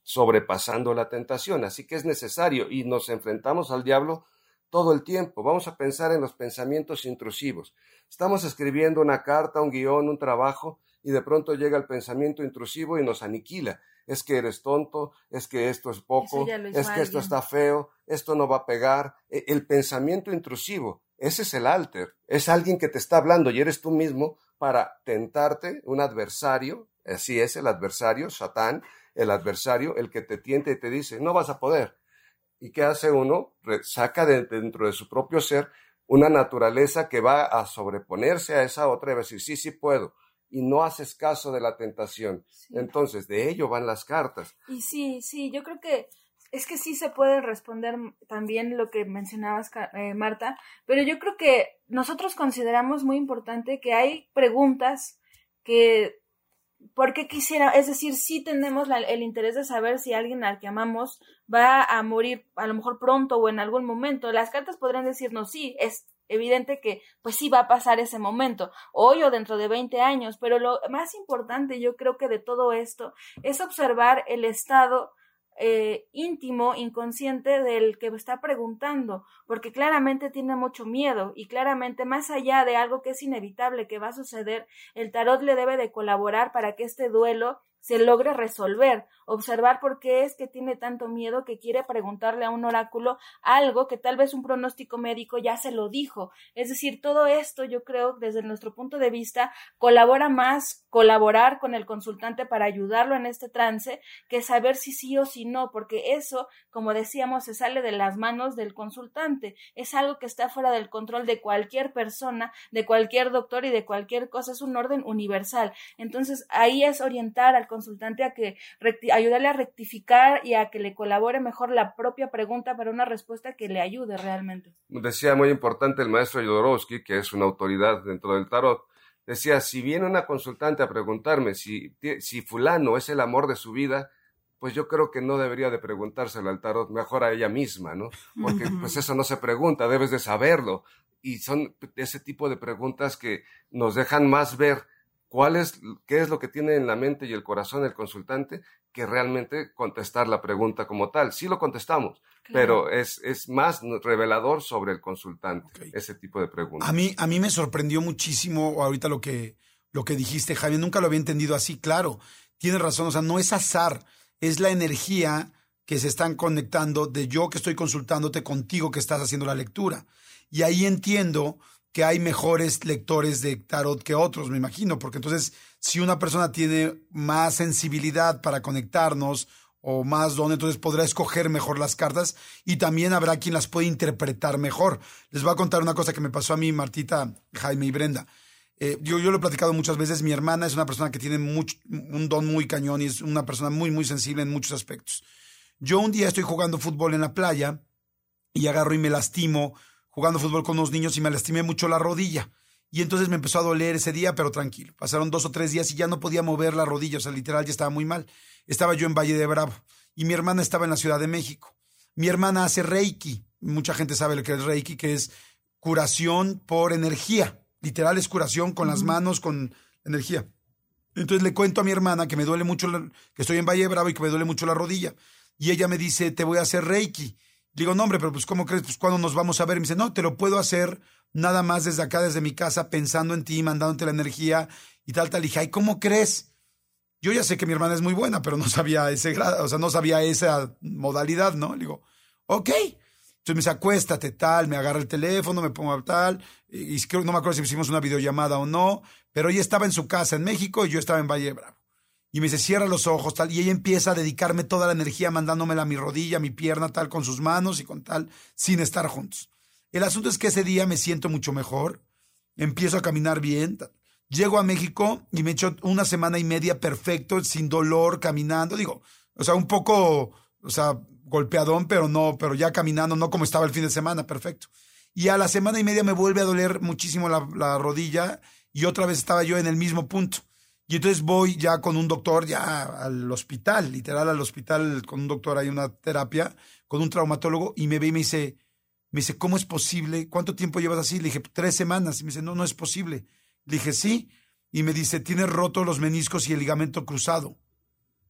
S7: sobrepasando la tentación. Así que es necesario y nos enfrentamos al diablo todo el tiempo. Vamos a pensar en los pensamientos intrusivos. Estamos escribiendo una carta, un guión, un trabajo y de pronto llega el pensamiento intrusivo y nos aniquila. Es que eres tonto, es que esto es poco, es que esto está feo, esto no va a pegar. El pensamiento intrusivo, ese es el alter. Es alguien que te está hablando y eres tú mismo para tentarte, un adversario. Así es el adversario, Satán, el adversario, el que te tienta y te dice, no vas a poder. ¿Y qué hace uno? Saca de, dentro de su propio ser una naturaleza que va a sobreponerse a esa otra y va a decir, sí, sí puedo. Y no haces caso de la tentación. Sí. Entonces, de ello van las cartas.
S6: Y sí, sí, yo creo que es que sí se puede responder también lo que mencionabas, eh, Marta, pero yo creo que nosotros consideramos muy importante que hay preguntas que, ¿por qué quisiera? Es decir, sí tenemos la, el interés de saber si alguien al que amamos va a morir a lo mejor pronto o en algún momento. Las cartas podrían decirnos, sí, es evidente que pues sí va a pasar ese momento, hoy o dentro de veinte años, pero lo más importante yo creo que de todo esto es observar el estado eh, íntimo, inconsciente del que está preguntando, porque claramente tiene mucho miedo y claramente más allá de algo que es inevitable que va a suceder, el tarot le debe de colaborar para que este duelo se logre resolver, observar por qué es que tiene tanto miedo que quiere preguntarle a un oráculo algo que tal vez un pronóstico médico ya se lo dijo. Es decir, todo esto yo creo desde nuestro punto de vista colabora más colaborar con el consultante para ayudarlo en este trance que saber si sí o si no, porque eso, como decíamos, se sale de las manos del consultante. Es algo que está fuera del control de cualquier persona, de cualquier doctor y de cualquier cosa. Es un orden universal. Entonces, ahí es orientar al consultante a que recti- ayudarle a rectificar y a que le colabore mejor la propia pregunta para una respuesta que le ayude realmente.
S7: Decía muy importante el maestro Jodorowsky, que es una autoridad dentro del tarot, decía, si viene una consultante a preguntarme si, si fulano es el amor de su vida, pues yo creo que no debería de preguntárselo al tarot, mejor a ella misma, ¿no? Porque pues eso no se pregunta, debes de saberlo. Y son ese tipo de preguntas que nos dejan más ver cuál es, qué es lo que tiene en la mente y el corazón el consultante, que realmente contestar la pregunta como tal. Sí lo contestamos, claro, pero es, es más revelador sobre el consultante, okay, ese tipo de preguntas.
S5: A mí, a mí me sorprendió muchísimo ahorita lo que, lo que dijiste, Javier. Nunca lo había entendido así, claro. Tienes razón, o sea, no es azar, es la energía que se están conectando de yo que estoy consultándote contigo que estás haciendo la lectura. Y ahí entiendo que hay mejores lectores de tarot que otros, me imagino, porque entonces si una persona tiene más sensibilidad para conectarnos o más don, entonces podrá escoger mejor las cartas y también habrá quien las puede interpretar mejor. Les voy a contar una cosa que me pasó a mí, Martita, Jaime y Brenda. Eh, yo, yo lo he platicado muchas veces, mi hermana es una persona que tiene mucho, un don muy cañón y es una persona muy, muy sensible en muchos aspectos. Yo un día estoy jugando fútbol en la playa y agarro y me lastimo jugando fútbol con unos niños y me lastimé mucho la rodilla. Y entonces me empezó a doler ese día, pero tranquilo. Pasaron dos o tres días y ya no podía mover la rodilla, o sea, literal ya estaba muy mal. Estaba yo en Valle de Bravo y mi hermana estaba en la Ciudad de México. Mi hermana hace Reiki. Mucha gente sabe lo que es Reiki, que es curación por energía. Literal es curación con uh-huh. las manos, con energía. Entonces le cuento a mi hermana que me duele mucho, la, que estoy en Valle de Bravo y que me duele mucho la rodilla. Y ella me dice, te voy a hacer Reiki. Digo, no, hombre, pero pues, ¿cómo crees? Pues, ¿cuándo nos vamos a ver? Y me dice, no, te lo puedo hacer nada más desde acá, desde mi casa, pensando en ti, mandándote la energía y tal, tal. Y dije, ay, ¿cómo crees? Yo ya sé que mi hermana es muy buena, pero no sabía ese grado, o sea, no sabía esa modalidad, ¿no? Le digo, ok. Entonces me dice, acuéstate, tal, me agarra el teléfono, me pongo tal, y, y creo, no me acuerdo si hicimos una videollamada o no, pero ella estaba en su casa en México y yo estaba en Valle de Bravo. Y me dice, cierra los ojos, tal. Y ella empieza a dedicarme toda la energía, mandándomela a mi rodilla, a mi pierna, tal, con sus manos y con tal, sin estar juntos. El asunto es que ese día me siento mucho mejor, empiezo a caminar bien, tal. Llego a México y me echo una semana y media perfecto, sin dolor, caminando. Digo, o sea, un poco, o sea, golpeadón, pero no, pero ya caminando, no como estaba el fin de semana, perfecto. Y a la semana y media me vuelve a doler muchísimo la, la rodilla y otra vez estaba yo en el mismo punto. Y entonces voy ya con un doctor, ya al hospital, literal al hospital, con un doctor, hay una terapia, con un traumatólogo, y me ve y me dice, me dice, ¿cómo es posible? ¿Cuánto tiempo llevas así? Le dije, tres semanas. Y me dice, no, no es posible. Le dije, sí. Y me dice, tienes roto los meniscos y el ligamento cruzado.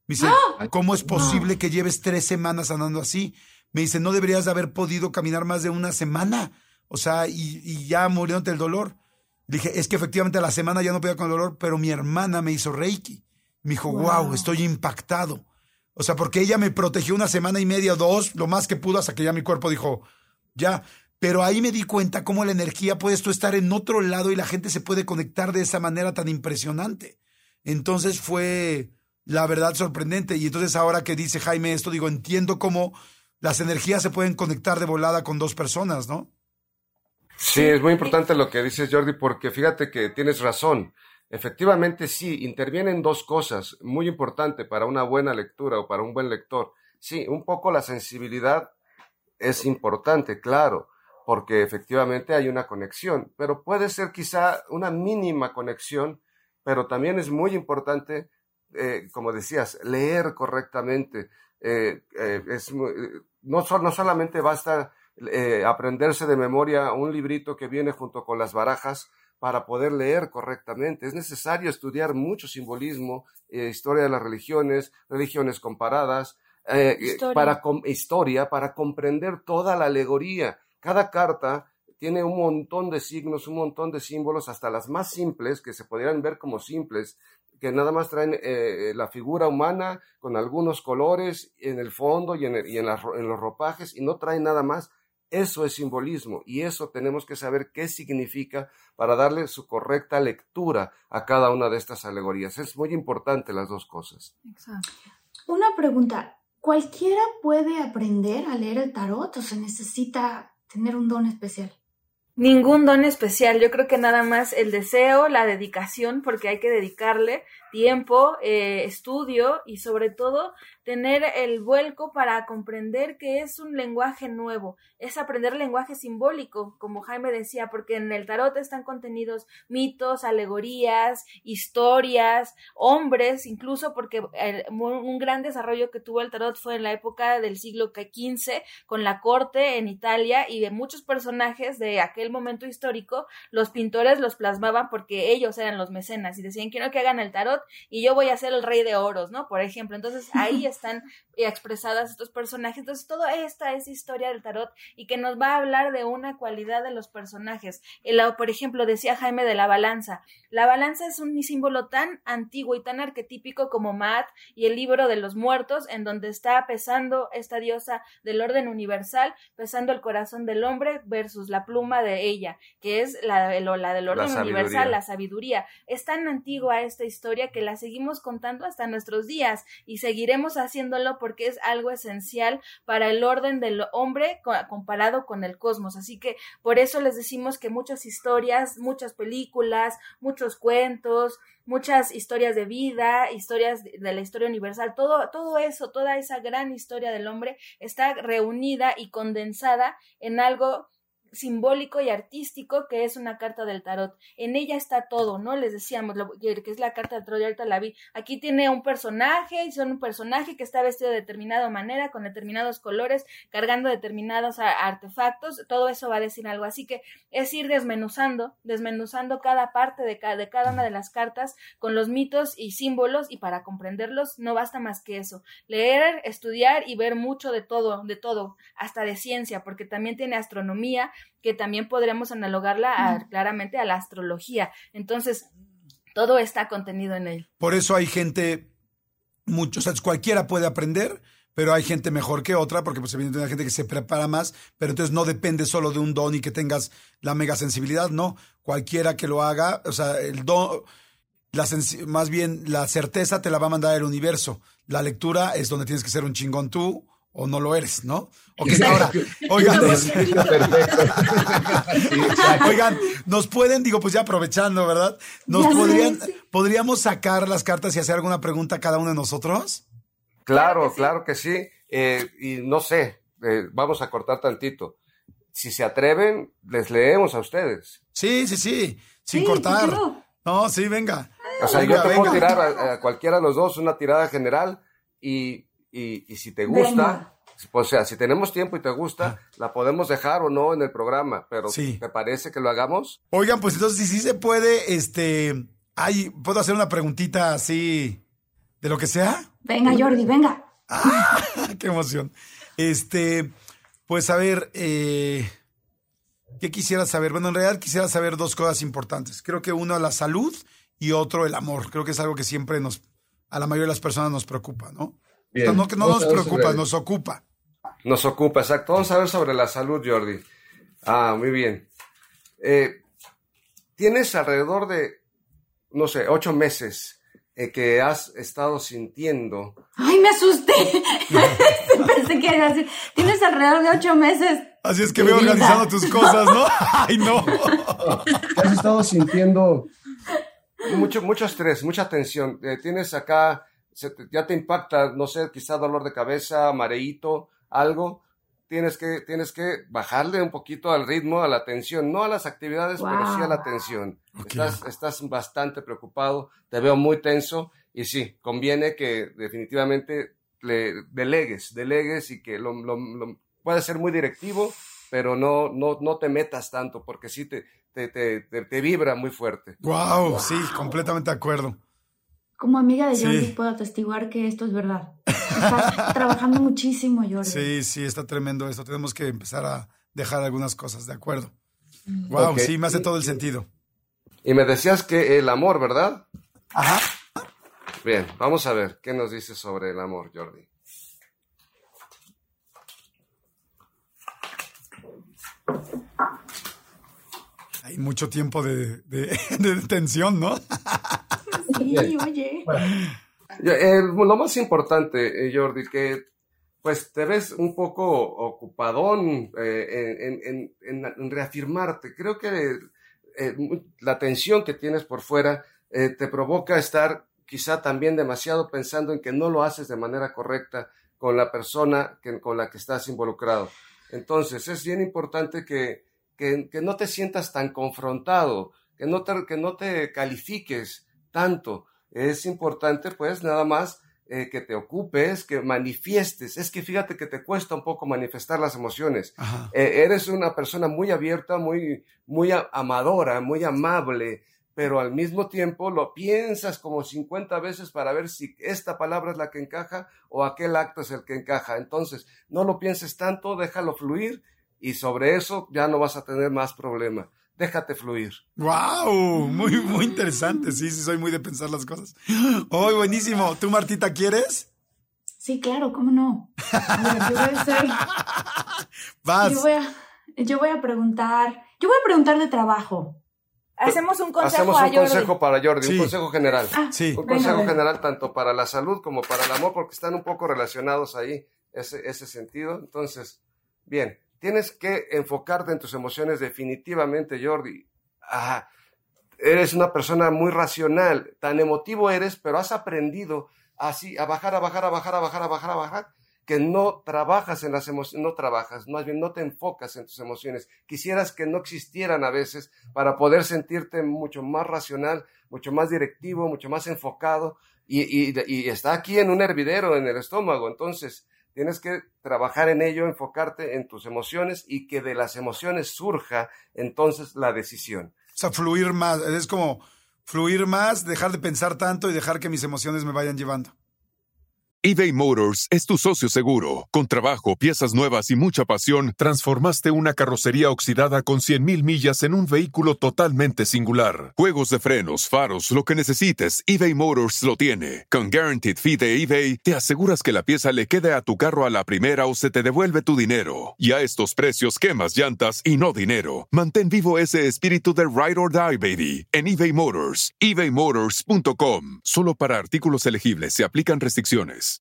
S5: Me dice, ¿cómo es posible que lleves tres semanas andando así? Me dice, no deberías de haber podido caminar más de una semana. O sea, y, y ya muriéndote el dolor. Le dije, es que efectivamente a la semana ya no podía con el dolor, pero mi hermana me hizo Reiki. Me dijo, wow, wow, estoy impactado. O sea, porque ella me protegió una semana y media o dos, lo más que pudo, hasta que ya mi cuerpo dijo, ya. Pero ahí me di cuenta cómo la energía puedes tú estar en otro lado y la gente se puede conectar de esa manera tan impresionante. Entonces fue, la verdad, sorprendente. Y entonces ahora que dice Jaime esto, digo, entiendo cómo las energías se pueden conectar de volada con dos personas, ¿no?
S7: Sí, es muy importante lo que dices, Jordi, porque fíjate que tienes razón. Efectivamente, sí, intervienen dos cosas muy importantes para una buena lectura o para un buen lector. Sí, un poco la sensibilidad es importante, claro, porque efectivamente hay una conexión, pero puede ser quizá una mínima conexión, pero también es muy importante, eh, como decías, leer correctamente. Eh, eh, es, no, no solamente basta eh, aprenderse de memoria un librito que viene junto con las barajas para poder leer correctamente. Es necesario estudiar mucho simbolismo, eh, historia de las religiones, religiones comparadas, eh, historia. Para com- historia, para comprender toda la alegoría. Cada carta tiene un montón de signos, un montón de símbolos, hasta las más simples, que se podrían ver como simples, que nada más traen eh, la figura humana con algunos colores en el fondo y en, el, y en, la, en los ropajes, y no traen nada más. Eso es simbolismo, y eso tenemos que saber qué significa para darle su correcta lectura a cada una de estas alegorías. Es muy importante las dos cosas.
S4: Exacto. Una pregunta, ¿cualquiera puede aprender a leer el tarot o se necesita tener un don especial?
S6: Ningún don especial, yo creo que nada más el deseo, la dedicación, porque hay que dedicarle tiempo, eh, estudio y sobre todo tener el vuelco para comprender que es un lenguaje nuevo, es aprender lenguaje simbólico, como Jaime decía, porque en el tarot están contenidos mitos, alegorías, historias, hombres, incluso porque el, un gran desarrollo que tuvo el tarot fue en la época del siglo quince, con la corte en Italia, y de muchos personajes de aquel momento histórico, los pintores los plasmaban porque ellos eran los mecenas y decían, quiero que hagan el tarot y yo voy a ser el rey de oros, ¿no? Por ejemplo, entonces ahí están expresadas estos personajes. Entonces toda esta es historia del tarot y que nos va a hablar de una cualidad de los personajes. El, por ejemplo, decía Jaime de la balanza. La balanza es un símbolo tan antiguo y tan arquetípico como Maat y el libro de los muertos, en donde está pesando esta diosa del orden universal, pesando el corazón del hombre versus la pluma de ella, que es la, la del orden la universal, la sabiduría. Es tan antigua esta historia que la seguimos contando hasta nuestros días y seguiremos haciéndolo porque es algo esencial para el orden del hombre comparado con el cosmos. Así que por eso les decimos que muchas historias, muchas películas, muchos cuentos, muchas historias de vida, historias de la historia universal, todo, todo eso, toda esa gran historia del hombre está reunida y condensada en algo simbólico y artístico que es una carta del tarot. En ella está todo, ¿no? Les decíamos lo, que es la carta del tarot, y ahorita la vi. Aquí tiene un personaje, y son un personaje que está vestido de determinada manera, con determinados colores, cargando determinados a, artefactos, todo eso va a decir algo. Así que es ir desmenuzando, desmenuzando cada parte de cada, de cada una de las cartas con los mitos y símbolos, y para comprenderlos no basta más que eso. Leer, estudiar y ver mucho de todo, de todo, hasta de ciencia, porque también tiene astronomía, que también podremos analogarla a, claramente a la astrología. Entonces, todo está contenido en él.
S5: Por eso hay gente, muchos, o sea, cualquiera puede aprender, pero hay gente mejor que otra, porque pues evidentemente hay gente que se prepara más, pero entonces no depende solo de un don y que tengas la mega sensibilidad, no. Cualquiera que lo haga, o sea, el don, la sensi- más bien la certeza te la va a mandar el universo. La lectura es donde tienes que ser un chingón tú, o no lo eres, ¿no? Ok, ahora, oigan, oigan, nos pueden, digo, pues ya aprovechando, ¿verdad? ¿Nos
S4: Ya
S5: podrían,
S4: sé, sí.
S5: podríamos sacar las cartas y hacer alguna pregunta a cada uno de nosotros?
S7: Claro, claro que sí. Eh, y no sé, eh, vamos a cortar tantito. Si se atreven, les leemos a ustedes.
S5: Sí, sí, sí, sin
S4: Sí,
S5: cortar.
S4: ¿por qué no?
S5: No, sí, venga.
S7: O sea,
S5: Venga,
S7: yo te
S5: venga.
S7: puedo tirar a, a cualquiera de los dos una tirada general y, y, y si te gusta,
S4: Venga.
S7: pues, o sea, si tenemos tiempo y te gusta, la podemos dejar o no en el programa, pero
S5: Sí.
S7: ¿te parece que lo hagamos?
S5: Oigan, pues entonces, si sí se puede, este, ay, ¿puedo hacer una preguntita así de lo que sea?
S4: Venga, Jordi, venga.
S5: ¡Ah! ¡Qué emoción! Este, pues a ver, eh, ¿qué quisiera saber? Bueno, en realidad quisiera saber dos cosas importantes. Creo que uno, la salud, y otro, el amor. Creo que es algo que siempre nos, a la mayoría de las personas nos preocupa, ¿no? Bien. O sea, no que no nos preocupa, sobre... nos ocupa.
S7: Nos ocupa, exacto. Vamos a ver sobre la salud, Jordi. Ah, muy bien. Eh, tienes alrededor de, no sé, ocho meses eh, que has estado sintiendo.
S4: ¡Ay, me asusté! Pensé que era así. Tienes alrededor de ocho meses.
S5: Así es que veo organizando tus cosas, ¿no? ¡Ay, no!
S7: Has estado sintiendo mucho, mucho estrés, mucha tensión. Eh, tienes acá, se te, ya te impacta, no sé, quizá dolor de cabeza, mareíto, algo. Tienes que, tienes que bajarle un poquito al ritmo, a la tensión, no a las actividades, wow. pero sí a la tensión. Okay. Estás, estás bastante preocupado, te veo muy tenso y sí, conviene que definitivamente le delegues, delegues y que lo, lo, lo puede ser muy directivo, pero no, no, no te metas tanto porque sí te, te, te, te, te vibra muy fuerte.
S5: Wow, wow, sí, completamente de acuerdo.
S4: Como amiga de Jordi sí. puedo atestiguar que esto es verdad. Estás trabajando muchísimo, Jordi.
S5: Sí, sí, está tremendo esto. Tenemos que empezar a dejar algunas cosas, ¿de acuerdo? Wow, okay. Sí, me hace todo el sentido.
S7: Y me decías que el amor, ¿verdad?
S5: Ajá.
S7: Bien, vamos a ver, ¿qué nos dices sobre el amor, Jordi?
S5: Hay mucho tiempo de, de, de tensión, ¿no?
S4: Sí, oye.
S7: Bueno, eh, lo más importante, eh, Jordi, que pues te ves un poco ocupadón eh, en, en, en, en reafirmarte. Creo que eh, la tensión que tienes por fuera eh, te provoca estar quizá también demasiado pensando en que no lo haces de manera correcta con la persona que, con la que estás involucrado. Entonces, es bien importante que, que, que no te sientas tan confrontado, que no te, que no te califiques tanto. Es importante, pues, nada más eh, que te ocupes, que manifiestes. Es que fíjate que te cuesta un poco manifestar las emociones. Eh, eres una persona muy abierta, muy, muy amadora, muy amable, pero al mismo tiempo lo piensas como cincuenta veces para ver si esta palabra es la que encaja o aquel acto es el que encaja. Entonces, no lo pienses tanto, déjalo fluir y sobre eso ya no vas a tener más problema. Déjate fluir.
S5: ¡Wow! Muy, muy interesante. Sí, sí, soy muy de pensar las cosas. ¡Oh, buenísimo! ¿Tú, Martita, quieres?
S4: Sí, claro, ¿cómo no? A ver, yo voy a hacer...
S5: Vas.
S4: Yo voy a, yo voy a preguntar... Yo voy a preguntar de trabajo.
S6: Hacemos un consejo
S7: Hacemos un
S6: a Jordi.
S7: consejo para Jordi,
S5: sí.
S7: un consejo general.
S4: Ah,
S5: sí.
S7: Un
S4: venga,
S7: consejo
S4: venga.
S7: general tanto para la salud como para el amor, porque están un poco relacionados ahí, ese, ese sentido. Entonces, bien, tienes que enfocarte en tus emociones definitivamente, Jordi. Ah, eres una persona muy racional, tan emotivo eres, pero has aprendido así a bajar, a bajar, a bajar, a bajar, a bajar, a bajar, que no trabajas en las emociones, no trabajas, más bien no te enfocas en tus emociones. Quisieras que no existieran a veces para poder sentirte mucho más racional, mucho más directivo, mucho más enfocado, y, y, y está aquí en un hervidero en el estómago. Entonces, tienes que trabajar en ello, enfocarte en tus emociones y que de las emociones surja entonces la decisión.
S5: O sea, fluir más, es como fluir más, dejar de pensar tanto y dejar que mis emociones me vayan llevando.
S1: eBay Motors es tu socio seguro. Con trabajo, piezas nuevas y mucha pasión, transformaste una carrocería oxidada con cien mil millas en un vehículo totalmente singular. Juegos de frenos, faros, lo que necesites, eBay Motors lo tiene. Con Guaranteed Fee de eBay, te aseguras que la pieza le quede a tu carro a la primera o se te devuelve tu dinero. Y a estos precios, quemas llantas y no dinero. Mantén vivo ese espíritu de Ride or Die, baby, en eBay Motors. ebay motors punto com. Solo para artículos elegibles se aplican restricciones.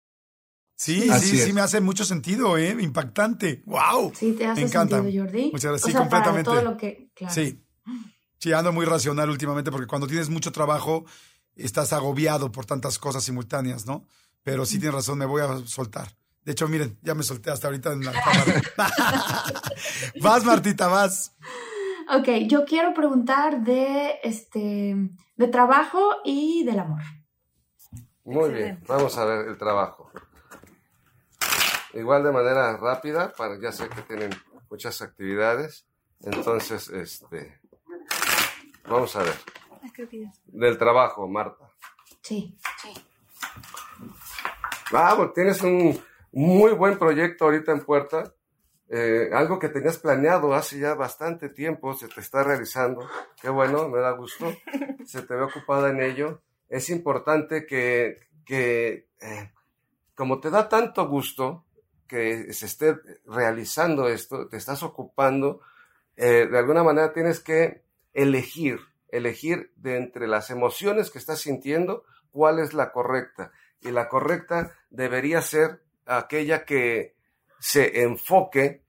S5: Sí, Así sí, es. sí, me hace mucho sentido, ¿eh? Impactante. ¡Wow!
S4: Sí, te hace
S5: me encanta.
S4: sentido, Jordi.
S5: Muchas gracias.
S4: O
S5: Sí,
S4: sea,
S5: completamente.
S4: Para todo lo que, claro.
S5: Sí. Sí, ando muy racional últimamente porque cuando tienes mucho trabajo estás agobiado por tantas cosas simultáneas, ¿no? Pero sí tienes razón, me voy a soltar. De hecho, miren, ya me solté hasta ahorita en la cámara. Vas, Martita, vas.
S4: Ok, yo quiero preguntar de, este, de trabajo y del amor.
S7: Muy bien, vamos a ver el trabajo. Igual de manera rápida, para, ya sé que tienen muchas actividades, entonces, este, vamos a ver. Del trabajo, Marta.
S4: Sí, sí.
S7: Ah, bueno, tienes un muy buen proyecto ahorita en puerta. Eh, algo que tenías planeado hace ya bastante tiempo, se te está realizando. Qué bueno, me da gusto. Se te ve ocupada en ello. Es importante que, que eh, como te da tanto gusto que se esté realizando esto, te estás ocupando, eh, de alguna manera tienes que elegir, elegir de entre las emociones que estás sintiendo, cuál es la correcta. Y la correcta debería ser aquella que se enfoque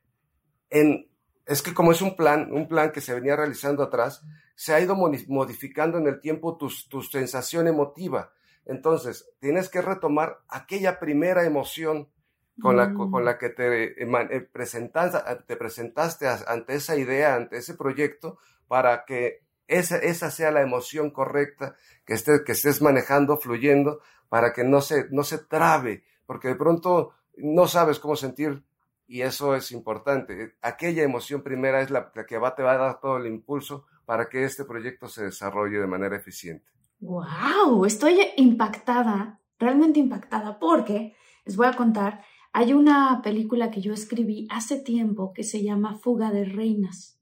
S7: en, es que como es un plan, un plan que se venía realizando atrás, se ha ido modificando en el tiempo tu, tu sensación emotiva. Entonces, tienes que retomar aquella primera emoción con la, mm. con la que te, eh, presentaste, te presentaste ante esa idea, ante ese proyecto, para que esa, esa sea la emoción correcta que estés, que estés manejando, fluyendo, para que no se, no se trabe, porque de pronto no sabes cómo sentir, y eso es importante. Aquella emoción primera es la, la que va, te va a dar todo el impulso para que este proyecto se desarrolle de manera eficiente.
S4: ¡Wow! Estoy impactada, realmente impactada, porque les voy a contar, hay una película que yo escribí hace tiempo que se llama Fuga de Reinas.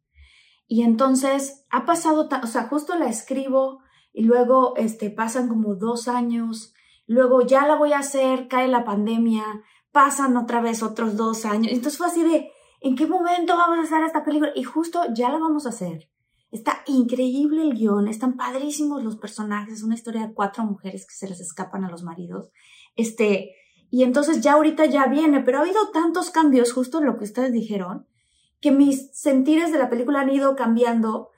S4: Y entonces ha pasado, o sea, justo la escribo y luego este, pasan como dos años, luego ya la voy a hacer, cae la pandemia, pasan otra vez otros dos años. Entonces fue así de, ¿en qué momento vamos a hacer esta película? Y justo ya la vamos a hacer. Está increíble el guión, están padrísimos los personajes, es una historia de cuatro mujeres que se les escapan a los maridos. Este, y entonces ya ahorita ya viene, pero ha habido tantos cambios, justo lo que ustedes dijeron, que mis sentires de la película han ido cambiando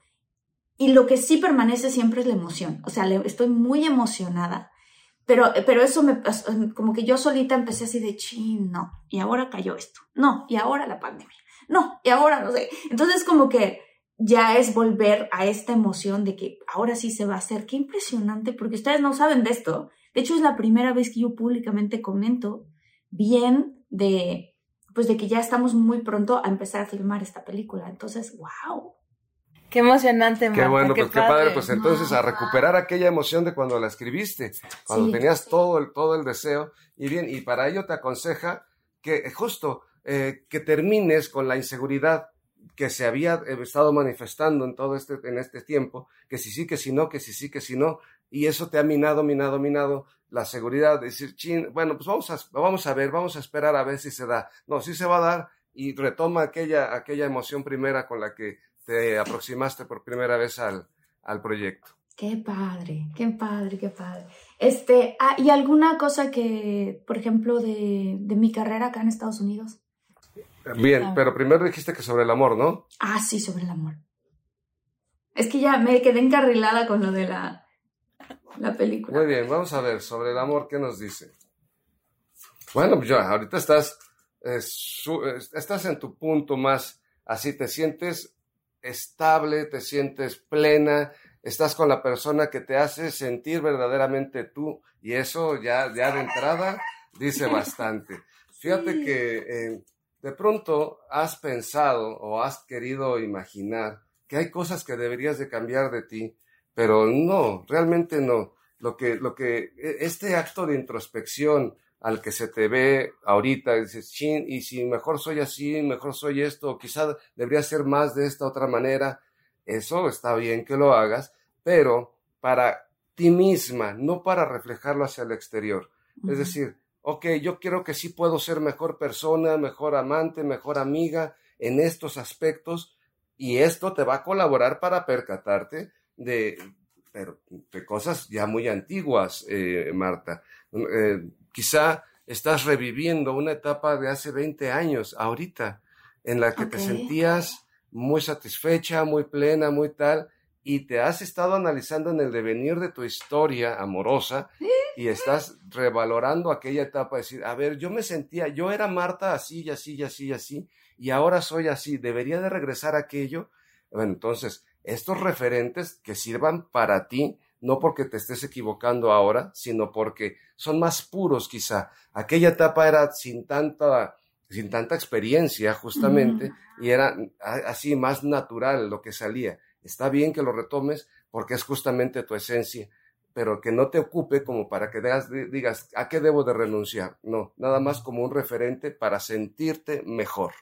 S4: y lo que sí permanece siempre es la emoción. O sea, le, estoy muy emocionada, pero, pero eso me, como que yo solita empecé así de chin, no, y ahora cayó esto, no, y ahora la pandemia, no, y ahora no sé. Entonces como que ya es volver a esta emoción de que ahora sí se va a hacer. Qué impresionante, porque ustedes no saben de esto. De hecho, es la primera vez que yo públicamente comento bien de, pues de que ya estamos muy pronto a empezar a filmar esta película. Entonces, wow.
S6: Qué emocionante, Marta.
S7: Qué bueno,
S6: qué
S7: pues padre. qué padre. Pues entonces
S4: no,
S7: a recuperar wow. aquella emoción de cuando la escribiste, cuando sí, tenías sí. todo el todo el deseo. Y bien, y para ello te aconseja que justo eh, que termines con la inseguridad que se había estado manifestando en todo este, en este tiempo, que si sí, que si no, que si sí, que si no, y eso te ha minado, minado, minado la seguridad de decir, chin, bueno, pues vamos a, vamos a ver, vamos a esperar a ver si se da. No, sí se va a dar, y retoma aquella, aquella emoción primera con la que te aproximaste por primera vez al, al proyecto.
S4: Qué padre, qué padre, qué padre. Este, ah, ¿y alguna cosa que, por ejemplo, de, de mi carrera acá en Estados Unidos?
S7: Bien, pero primero dijiste que sobre el amor, ¿no?
S4: Ah, sí, sobre el amor. Es que ya me quedé encarrilada con lo de la, la película.
S7: Muy bien, vamos a ver, sobre el amor, ¿qué nos dice? Bueno, pues ya, ahorita estás, eh, su, eh, estás en tu punto más, así te sientes estable, te sientes plena, estás con la persona que te hace sentir verdaderamente tú, y eso ya, ya de entrada dice bastante. Fíjate sí. que... Eh, de pronto has pensado o has querido imaginar que hay cosas que deberías de cambiar de ti, pero no, realmente no. Lo que, lo que, este acto de introspección al que se te ve ahorita, dices, chin, y si mejor soy así, mejor soy esto, quizá debería ser más de esta otra manera, eso está bien que lo hagas, pero para ti misma, no para reflejarlo hacia el exterior. Uh-huh. Es decir, ok, yo quiero que sí puedo ser mejor persona, mejor amante, mejor amiga en estos aspectos, y esto te va a colaborar para percatarte de, pero, de cosas ya muy antiguas, eh, Marta. Eh, quizá estás reviviendo una etapa de hace veinte años, ahorita, en la que okay. te sentías muy satisfecha, muy plena, muy tal, y te has estado analizando en el devenir de tu historia amorosa, y estás revalorando aquella etapa, decir, a ver, yo me sentía, yo era Marta así y así y así y así, y ahora soy así, ¿debería de regresar a aquello? Bueno, entonces, estos referentes que sirvan para ti, no porque te estés equivocando ahora, sino porque son más puros quizá. Aquella etapa era sin tanta, sin tanta experiencia justamente, mm. y era así más natural lo que salía. Está bien que lo retomes porque es justamente tu esencia. pero que no te ocupe como para que digas, digas ¿a qué debo de renunciar? No, nada más como un referente para sentirte mejor.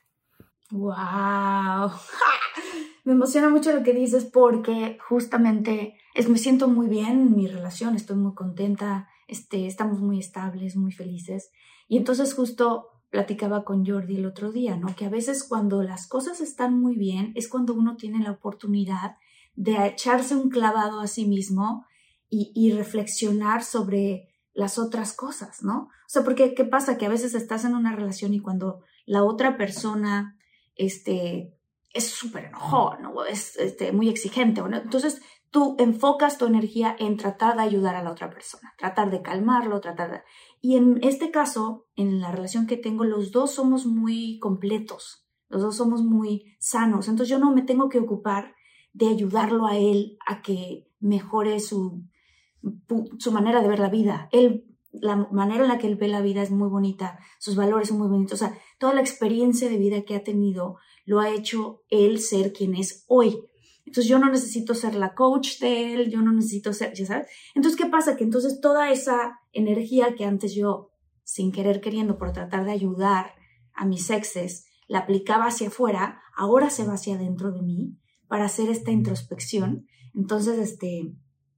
S4: ¡Wow! Me emociona mucho lo que dices porque justamente es, me siento muy bien en mi relación, estoy muy contenta, este, estamos muy estables, muy felices. Y entonces justo platicaba con Jordi el otro día, ¿no? Que a veces cuando las cosas están muy bien es cuando uno tiene la oportunidad de echarse un clavado a sí mismo y, y reflexionar sobre las otras cosas, ¿no? O sea, porque ¿qué pasa? Que a veces estás en una relación y cuando la otra persona este, es súper enojón, ¿no? Es este, muy exigente, ¿no? Entonces tú enfocas tu energía en tratar de ayudar a la otra persona, tratar de calmarlo, tratar de... Y en este caso, en la relación que tengo, los dos somos muy completos, los dos somos muy sanos, entonces yo no me tengo que ocupar de ayudarlo a él a que mejore su, su manera de ver la vida. Él, la manera en la que él ve la vida es muy bonita, sus valores son muy bonitos, o sea, toda la experiencia de vida que ha tenido lo ha hecho él ser quien es hoy. Entonces yo no necesito ser la coach de él, yo no necesito ser, ¿ya sabes? Entonces, ¿qué pasa? Que entonces toda esa energía que antes yo, sin querer queriendo, por tratar de ayudar a mis exes, la aplicaba hacia afuera, ahora se va hacia adentro de mí para hacer esta introspección. Entonces, este,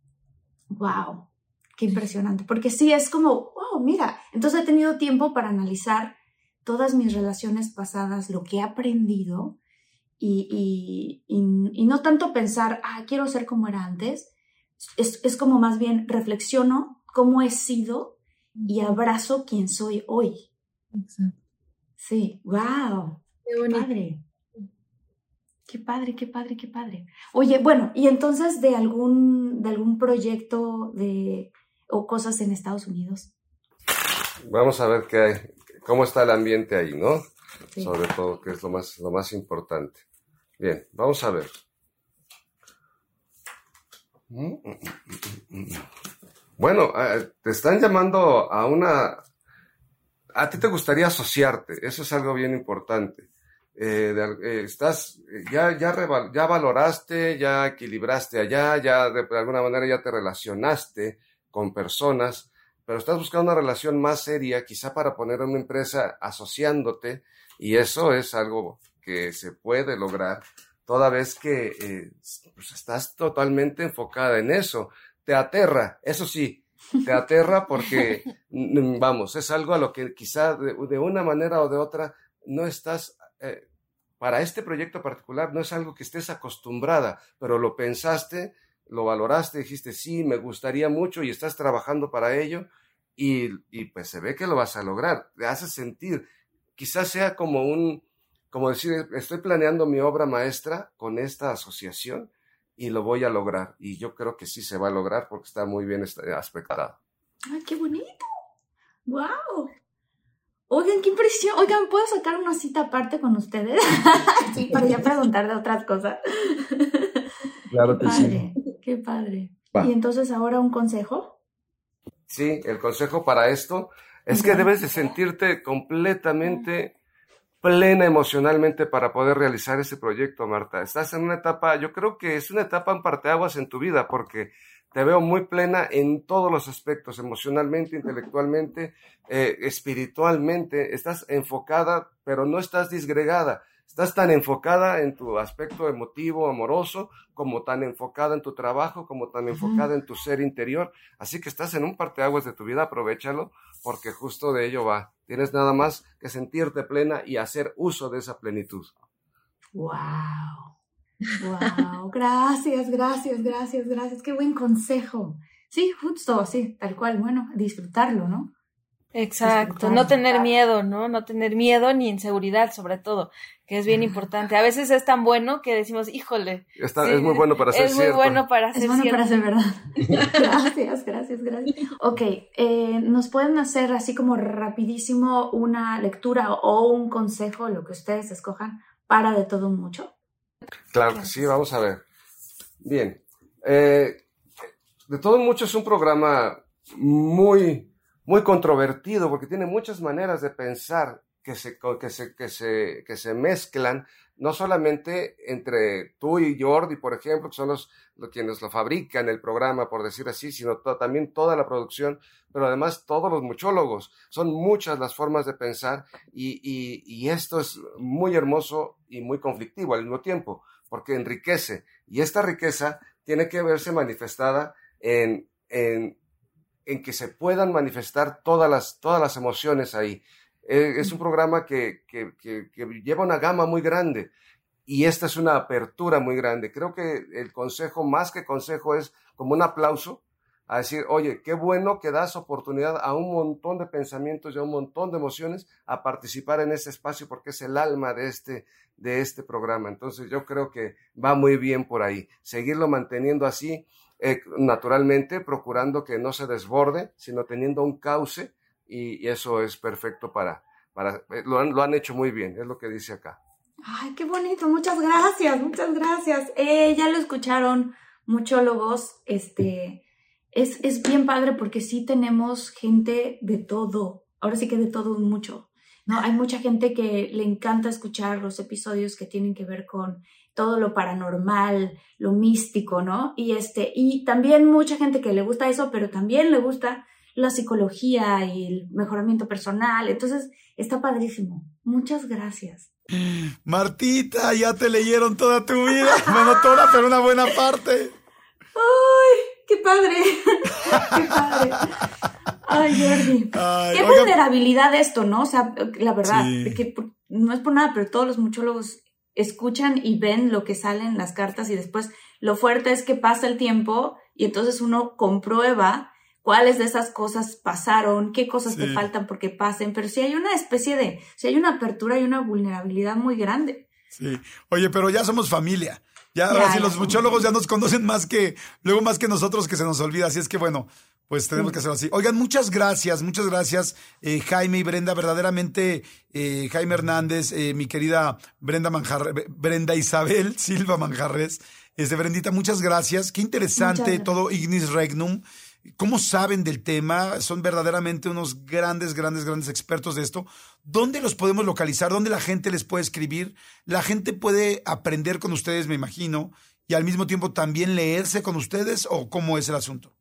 S4: wow, qué impresionante. Porque sí, es como, wow, mira, entonces he tenido tiempo para analizar todas mis relaciones pasadas, lo que he aprendido, Y, y, y, y no tanto pensar, ah, quiero ser como era antes, es, es como más bien reflexiono cómo he sido y abrazo quién soy hoy.
S6: Exacto.
S4: Sí, wow,
S6: Qué bonito.
S4: padre. Qué padre, qué padre, qué padre. Oye, bueno, y entonces de algún, de algún proyecto de, o cosas en Estados Unidos.
S7: Vamos a ver qué hay, cómo está el ambiente ahí, ¿no?
S4: Sí.
S7: Sobre todo, que es lo más, lo más importante. Bien, vamos a ver. Bueno, eh, te están llamando a una... A ti te gustaría asociarte, eso es algo bien importante. Eh, de, eh, estás, ya, ya, reval, ya valoraste, ya equilibraste allá, ya de, de alguna manera ya te relacionaste con personas, pero estás buscando una relación más seria, quizá para poner una empresa asociándote, y eso es algo que se puede lograr toda vez que eh, pues estás totalmente enfocada en eso. Te aterra, eso sí, te aterra porque, vamos, es algo a lo que quizá de, de una manera o de otra no estás, eh, para este proyecto particular no es algo que estés acostumbrada, pero lo pensaste, lo valoraste, dijiste, sí, me gustaría mucho y estás trabajando para ello y, y pues se ve que lo vas a lograr, te hace sentir, quizás sea como un, como decir, estoy planeando mi obra maestra con esta asociación y lo voy a lograr. Y yo creo que sí se va a lograr porque está muy bien aspectado.
S4: ¡Ay, qué bonito! ¡Wow! Oigan, qué impresión. Oigan, ¿puedo sacar una cita aparte con ustedes? Sí, para ya preguntar de otras cosas.
S7: Claro
S4: que
S7: sí.
S4: Qué padre.
S7: Va.
S4: ¿Y entonces ahora un consejo?
S7: Sí, el consejo para esto es que debes de sentirte completamente plena emocionalmente para poder realizar ese proyecto, Marta. Estás en una etapa, yo creo que es una etapa en parteaguas en tu vida, porque te veo muy plena en todos los aspectos, emocionalmente, intelectualmente, eh, espiritualmente. Estás enfocada, pero no estás disgregada. Estás tan enfocada en tu aspecto emotivo, amoroso, como tan enfocada en tu trabajo, como tan enfocada en tu ser interior. Así que estás en un parteaguas de tu vida, aprovéchalo, porque justo de ello va. Tienes nada más que sentirte plena y hacer uso de esa plenitud.
S4: ¡Wow! ¡Wow! Gracias, gracias, gracias, gracias. ¡Qué buen consejo! Sí, justo, sí, tal cual. Bueno, disfrutarlo, ¿no?
S6: Exacto, no tener miedo, ¿no? No tener miedo ni inseguridad, sobre todo, que es bien importante. A veces es tan bueno que decimos, híjole.
S7: Está,
S6: sí,
S7: es muy bueno para ser
S6: es
S7: cierto.
S6: muy bueno para ser
S4: Es bueno
S6: cierto.
S4: para ser verdad. Gracias, gracias, gracias. Ok, eh, ¿nos pueden hacer así como rapidísimo una lectura o un consejo, lo que ustedes escojan, para de todo mucho?
S7: Claro que sí, vamos a ver. Bien, eh, de todo mucho es un programa muy... muy controvertido porque tiene muchas maneras de pensar que se, que se, que se, que se mezclan no solamente entre tú y Jordi, por ejemplo, que son los, los quienes lo fabrican el programa, por decir así, sino to- también toda la producción, pero además todos los muchólogos. Son muchas las formas de pensar y, y, y esto es muy hermoso y muy conflictivo al mismo tiempo, porque enriquece. Y esta riqueza tiene que verse manifestada en, en, en que se puedan manifestar todas las, todas las emociones ahí. Eh, es un programa que, que, que, que lleva una gama muy grande y esta es una apertura muy grande. Creo que el consejo, más que consejo, es como un aplauso a decir, oye, qué bueno que das oportunidad a un montón de pensamientos y a un montón de emociones a participar en este espacio porque es el alma de este, de este programa. Entonces yo creo que va muy bien por ahí. Seguirlo manteniendo así, eh, naturalmente, procurando que no se desborde, sino teniendo un cauce y, y eso es perfecto para, para eh, lo, han, lo han hecho muy bien, es lo que dice acá.
S4: Ay, qué bonito, muchas gracias, muchas gracias. Eh, ya lo escucharon, muchólogos, este... Es, es bien padre porque sí tenemos gente de todo, ahora sí que de todo mucho, ¿no? Hay mucha gente que le encanta escuchar los episodios que tienen que ver con todo lo paranormal, lo místico, ¿no? Y, este, y también mucha gente que le gusta eso, pero también le gusta la psicología y el mejoramiento personal, entonces está padrísimo. Muchas gracias.
S5: Martita, ya te leyeron toda tu vida, bueno, toda, pero una buena parte.
S4: ¡Ay! ¡Qué padre! ¡Qué padre! Ay, Jordi.
S5: Ay,
S4: Qué
S5: oiga,
S4: vulnerabilidad esto, ¿no? O sea, la verdad,
S5: sí.
S4: que por- no es por nada, pero todos los muchólogos escuchan y ven lo que sale en las cartas y después lo fuerte es que pasa el tiempo y entonces uno comprueba cuáles de esas cosas pasaron, qué cosas te
S5: Sí.
S4: faltan porque pasen, pero sí hay una especie de, sí hay una apertura y una vulnerabilidad muy grande.
S5: Sí. Oye, pero ya somos familia. Ya,
S4: Ya,
S5: ahora sí,
S4: ya
S5: los
S4: somos
S5: muchólogos ya nos conocen más que, luego más que nosotros que se nos olvida. Así es que bueno, pues tenemos que hacerlo así. Oigan, muchas gracias, muchas gracias, eh, Jaime y Brenda. Verdaderamente, eh, Jaime Hernández, eh, mi querida Brenda Manjarres, Brenda Isabel Silva Manjarres. Este, Brendita, muchas gracias. Qué interesante
S4: Muchas gracias.
S5: todo Ignis Regnum. ¿Cómo saben del tema? Son verdaderamente unos grandes, grandes, grandes expertos de esto. ¿Dónde los podemos localizar? ¿Dónde la gente les puede escribir? La gente puede aprender con ustedes, me imagino, y al mismo tiempo también leerse con ustedes, ¿o cómo es el asunto?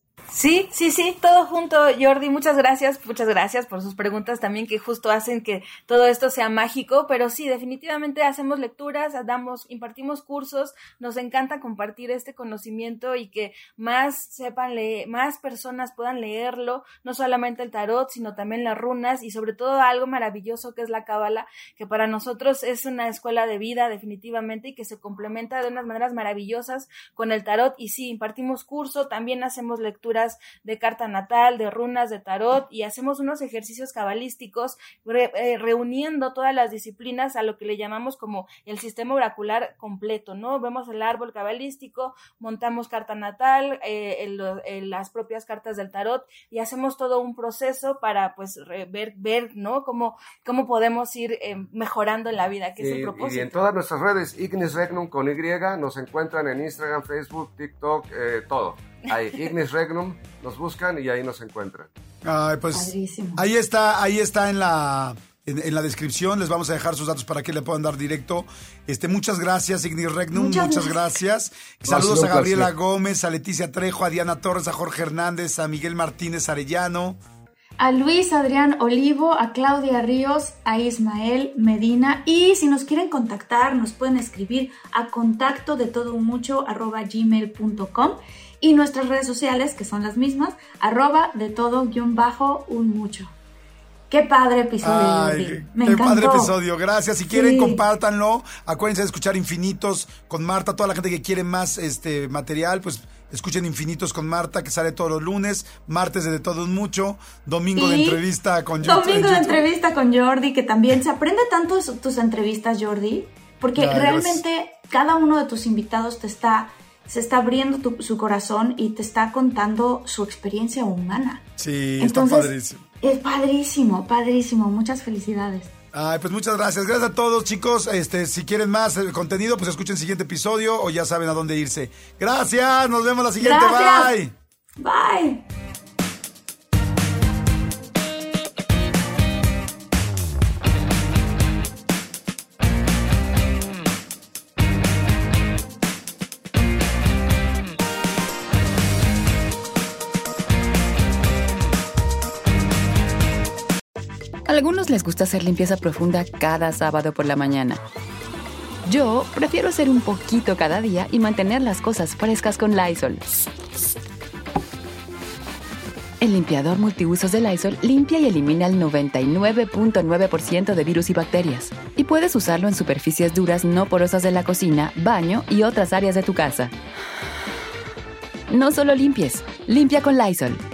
S6: Sí, sí, sí, todo junto, Jordi, muchas gracias, muchas gracias por sus preguntas también que justo hacen que todo esto sea mágico, pero sí, definitivamente hacemos lecturas, damos, impartimos cursos, nos encanta compartir este conocimiento y que más sepan leer, más personas puedan leerlo, no solamente el tarot, sino también las runas y sobre todo algo maravilloso que es la cábala, que para nosotros es una escuela de vida definitivamente y que se complementa de unas maneras maravillosas con el tarot y sí, impartimos curso, también hacemos lecturas de carta natal, de runas, de tarot y hacemos unos ejercicios cabalísticos re, eh, reuniendo todas las disciplinas a lo que le llamamos como el sistema oracular completo, ¿no? Vemos el árbol cabalístico, montamos carta natal, eh, el, el, las propias cartas del tarot y hacemos todo un proceso para pues re, ver, ver, ¿no? Cómo, cómo podemos ir eh, mejorando en la vida, que
S7: Y,
S6: es el propósito.
S7: y en todas nuestras redes, Ignis Regnum con Y, nos encuentran en Instagram, Facebook, TikTok, eh, todo. Ahí, Ignis Regnum, nos buscan y ahí nos encuentran.
S5: Ay, pues
S4: Padrísimo.
S5: ahí está, ahí está en la en, en la descripción. Les vamos a dejar sus datos para que le puedan dar directo. Este, muchas gracias, Ignis Regnum, muchas,
S4: Muchas
S5: gracias.
S7: No,
S5: Saludos
S7: ha sido
S5: a
S7: un
S5: Gabriela
S7: placer.
S5: Gómez, a Leticia Trejo, a Diana Torres, a Jorge Hernández, a Miguel Martínez Arellano.
S4: A Luis Adrián Olivo, a Claudia Ríos, a Ismael Medina y si nos quieren contactar nos pueden escribir a contacto de todo un mucho arroba gmail punto com y nuestras redes sociales que son las mismas arroba de todo guión bajo un mucho. Qué padre episodio,
S5: Ay,
S4: Jordi.
S5: qué,
S4: Me
S5: qué
S4: encantó.
S5: padre episodio, gracias. Si quieren,
S4: Sí.
S5: compártanlo. Acuérdense de escuchar Infinitos con Marta. Toda la gente que quiere más este material, pues escuchen Infinitos con Marta, que sale todos los lunes, martes de, de todo un mucho, domingo de
S4: Y
S5: entrevista con YouTube.
S4: Domingo de entrevista con Jordi, que también se aprende tanto de su- tus entrevistas, Jordi, porque
S5: Ay,
S4: realmente cada uno de tus invitados te está, se está abriendo tu- su corazón y te está contando su experiencia humana.
S5: Sí,
S4: Entonces,
S5: está padrísimo.
S4: Es padrísimo, padrísimo. Muchas felicidades.
S5: Ay, pues muchas gracias. Gracias a todos, chicos. Este, si quieren más eh, contenido, pues escuchen el siguiente episodio o ya saben a dónde irse. Gracias, nos vemos la siguiente.
S4: Gracias.
S5: Bye.
S4: Bye.
S2: algunos les gusta hacer limpieza profunda cada sábado por la mañana. Yo prefiero hacer un poquito cada día y mantener las cosas frescas con Lysol. El limpiador multiusos de Lysol limpia y elimina el noventa y nueve punto nueve por ciento de virus y bacterias. Y puedes usarlo en superficies duras no porosas de la cocina, baño y otras áreas de tu casa. No solo limpies, limpia con Lysol.